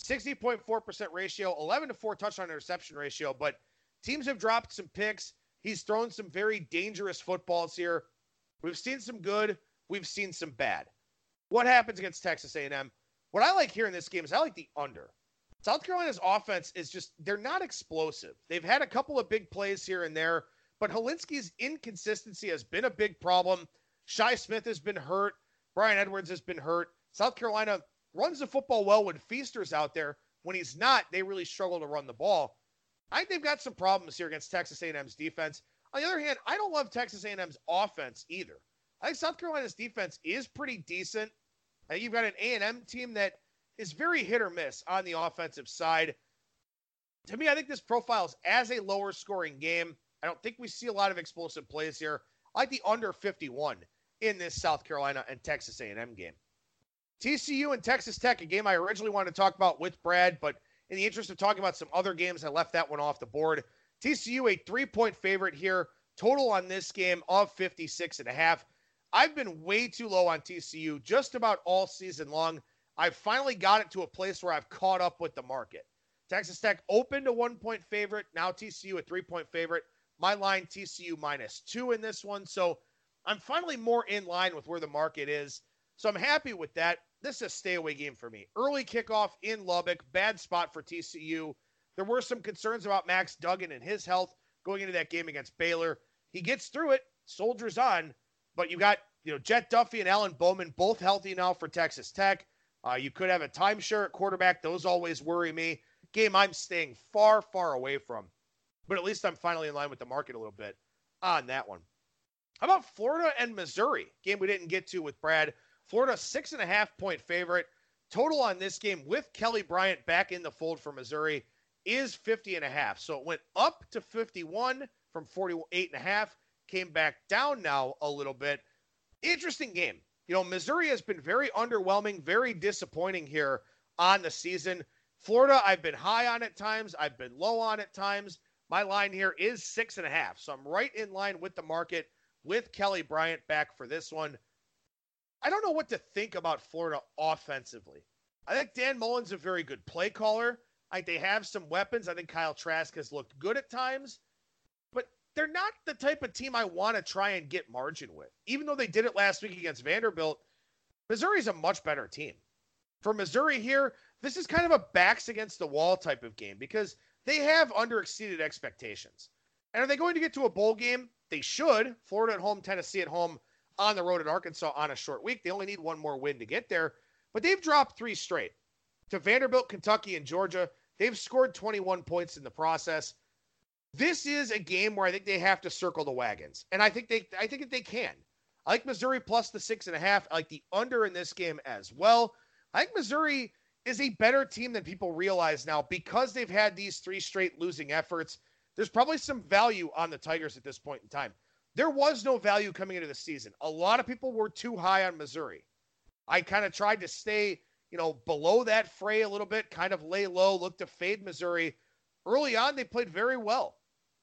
60.4% ratio, 11-4 touchdown interception ratio, but teams have dropped some picks. He's thrown some very dangerous footballs here. We've seen some good. We've seen some bad. What happens against Texas A&M? What I like here in this game is I like the under. South Carolina's offense is just, they're not explosive. They've had a couple of big plays here and there, but Hilinski's inconsistency has been a big problem. Shi Smith has been hurt. Brian Edwards has been hurt. South Carolina runs the football well when Feaster's out there. When he's not, they really struggle to run the ball. I think they've got some problems here against Texas A&M's defense. On the other hand, I don't love Texas A&M's offense either. I think South Carolina's defense is pretty decent. I think you've got an A&M team that is very hit or miss on the offensive side. To me, I think this profiles as a lower scoring game. I don't think we see a lot of explosive plays here. I like the under 51 in this South Carolina and Texas A&M game. TCU and Texas Tech, a game I originally wanted to talk about with Brad, but in the interest of talking about some other games, I left that one off the board. TCU, a 3-point favorite here. Total on this game of 56.5. I've been way too low on TCU just about all season long. I've finally got it to a place where I've caught up with the market. Texas Tech opened a 1-point favorite. Now TCU a 3-point favorite. My line, TCU -2 in this one. So I'm finally more in line with where the market is. So I'm happy with that. this is a stay away game for me. Early kickoff in Lubbock, bad spot for TCU. There were some concerns about Max Duggan and his health going into that game against Baylor. He gets through it, soldiers on, but you got Jet Duffy and Alan Bowman both healthy now for Texas Tech. You could have a timeshare at quarterback. Those always worry me. Game I'm staying far, far away from. But at least I'm finally in line with the market a little bit on that one. How about Florida and Missouri? Game we didn't get to with Brad. Florida 6.5-point favorite. Total on this game with Kelly Bryant back in the fold for Missouri is 50.5. So it went up to 51 from 48.5. Came back down now a little bit. Interesting game. Missouri has been very underwhelming, very disappointing here on the season. Florida, I've been high on at times. I've been low on at times. My line here is 6.5. So I'm right in line with the market with Kelly Bryant back for this one. I don't know what to think about Florida offensively. I think Dan Mullen's a very good play caller. I think they have some weapons. I think Kyle Trask has looked good at times. But they're not the type of team I want to try and get margin with. Even though they did it last week against Vanderbilt, Missouri's a much better team. For Missouri here, this is kind of a backs against the wall type of game because they have underexceeded expectations. And are they going to get to a bowl game? They should. Florida at home, Tennessee at home, on the road at Arkansas on a short week. They only need one more win to get there. But they've dropped 3 straight. To Vanderbilt, Kentucky, and Georgia. They've scored 21 points in the process. This is a game where I think they have to circle the wagons. And I think that they can. I like Missouri plus the 6.5. I like the under in this game as well. I think Missouri is a better team than people realize now because they've had these 3 straight losing efforts. There's probably some value on the Tigers at this point in time. There was no value coming into the season. A lot of people were too high on Missouri. I kind of tried to stay, below that fray a little bit, kind of lay low, look to fade Missouri. Early on, they played very well.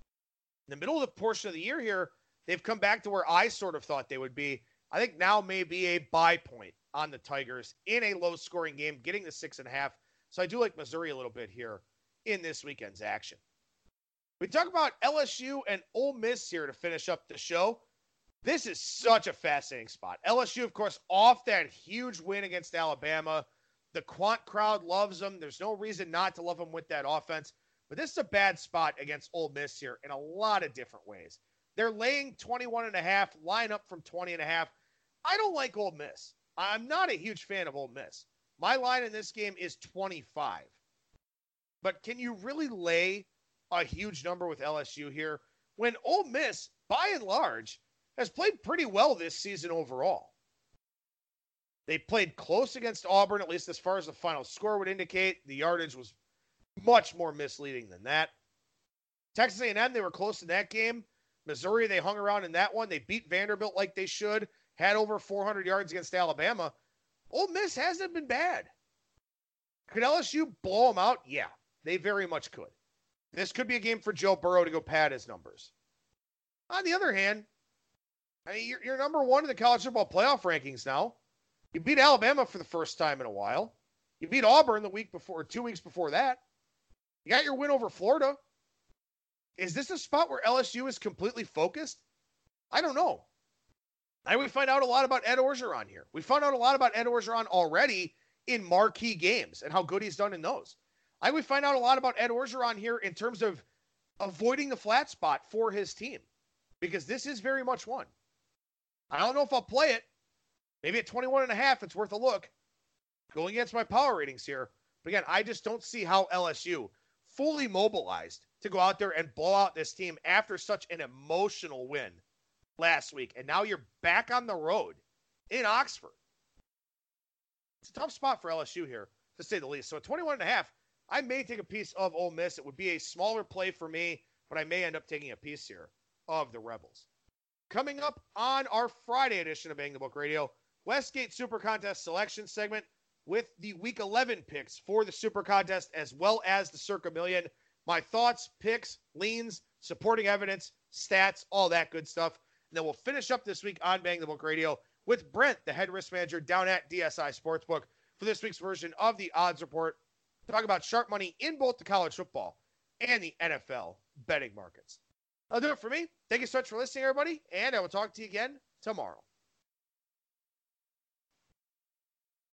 In the middle of the portion of the year here, they've come back to where I sort of thought they would be. I think now may be a buy point on the Tigers in a low-scoring game, getting the 6.5. So I do like Missouri a little bit here in this weekend's action. We talk about LSU and Ole Miss here to finish up the show. This is such a fascinating spot. LSU, of course, off that huge win against Alabama. The Quant crowd loves them. There's no reason not to love them with that offense. But this is a bad spot against Ole Miss here in a lot of different ways. They're laying 21.5, line up from 20.5. I don't like Ole Miss. I'm not a huge fan of Ole Miss. My line in this game is 25. But can you really lay a huge number with LSU here when Ole Miss, by and large, has played pretty well this season overall? They played close against Auburn, at least as far as the final score would indicate. The yardage was much more misleading than that. Texas A&M, they were close in that game. Missouri, they hung around in that one. They beat Vanderbilt like they should. Had over 400 yards against Alabama. Ole Miss hasn't been bad. Could LSU blow them out? Yeah, they very much could. This could be a game for Joe Burrow to go pad his numbers. On the other hand, you're number 1 in the college football playoff rankings now. You beat Alabama for the first time in a while. You beat Auburn the week before, 2 weeks before that. You got your win over Florida. Is this a spot where LSU is completely focused? I don't know. We find out a lot about Ed Orgeron here. We found out a lot about Ed Orgeron already in marquee games and how good he's done in those. We find out a lot about Ed Orgeron here in terms of avoiding the flat spot for his team, because this is very much one. I don't know if I'll play it. Maybe at 21.5, it's worth a look. Going against my power ratings here. But again, I just don't see how LSU, fully mobilized to go out there and blow out this team after such an emotional win last week. And now you're back on the road in Oxford. It's a tough spot for LSU here, to say the least. So at 21.5, I may take a piece of Ole Miss. It would be a smaller play for me, but I may end up taking a piece here of the Rebels. Coming up on our Friday edition of Bang the Book Radio, Westgate Super Contest selection segment with the Week 11 picks for the Super Contest as well as the Circa Million. My thoughts, picks, leans, supporting evidence, stats, all that good stuff. And then we'll finish up this week on Bang the Book Radio with Brent, the head risk manager down at DSI Sportsbook, for this week's version of the Odds Report. Talk about sharp money in both the college football and the NFL betting markets. That'll do it for me. Thank you so much for listening, everybody, and I will talk to you again tomorrow.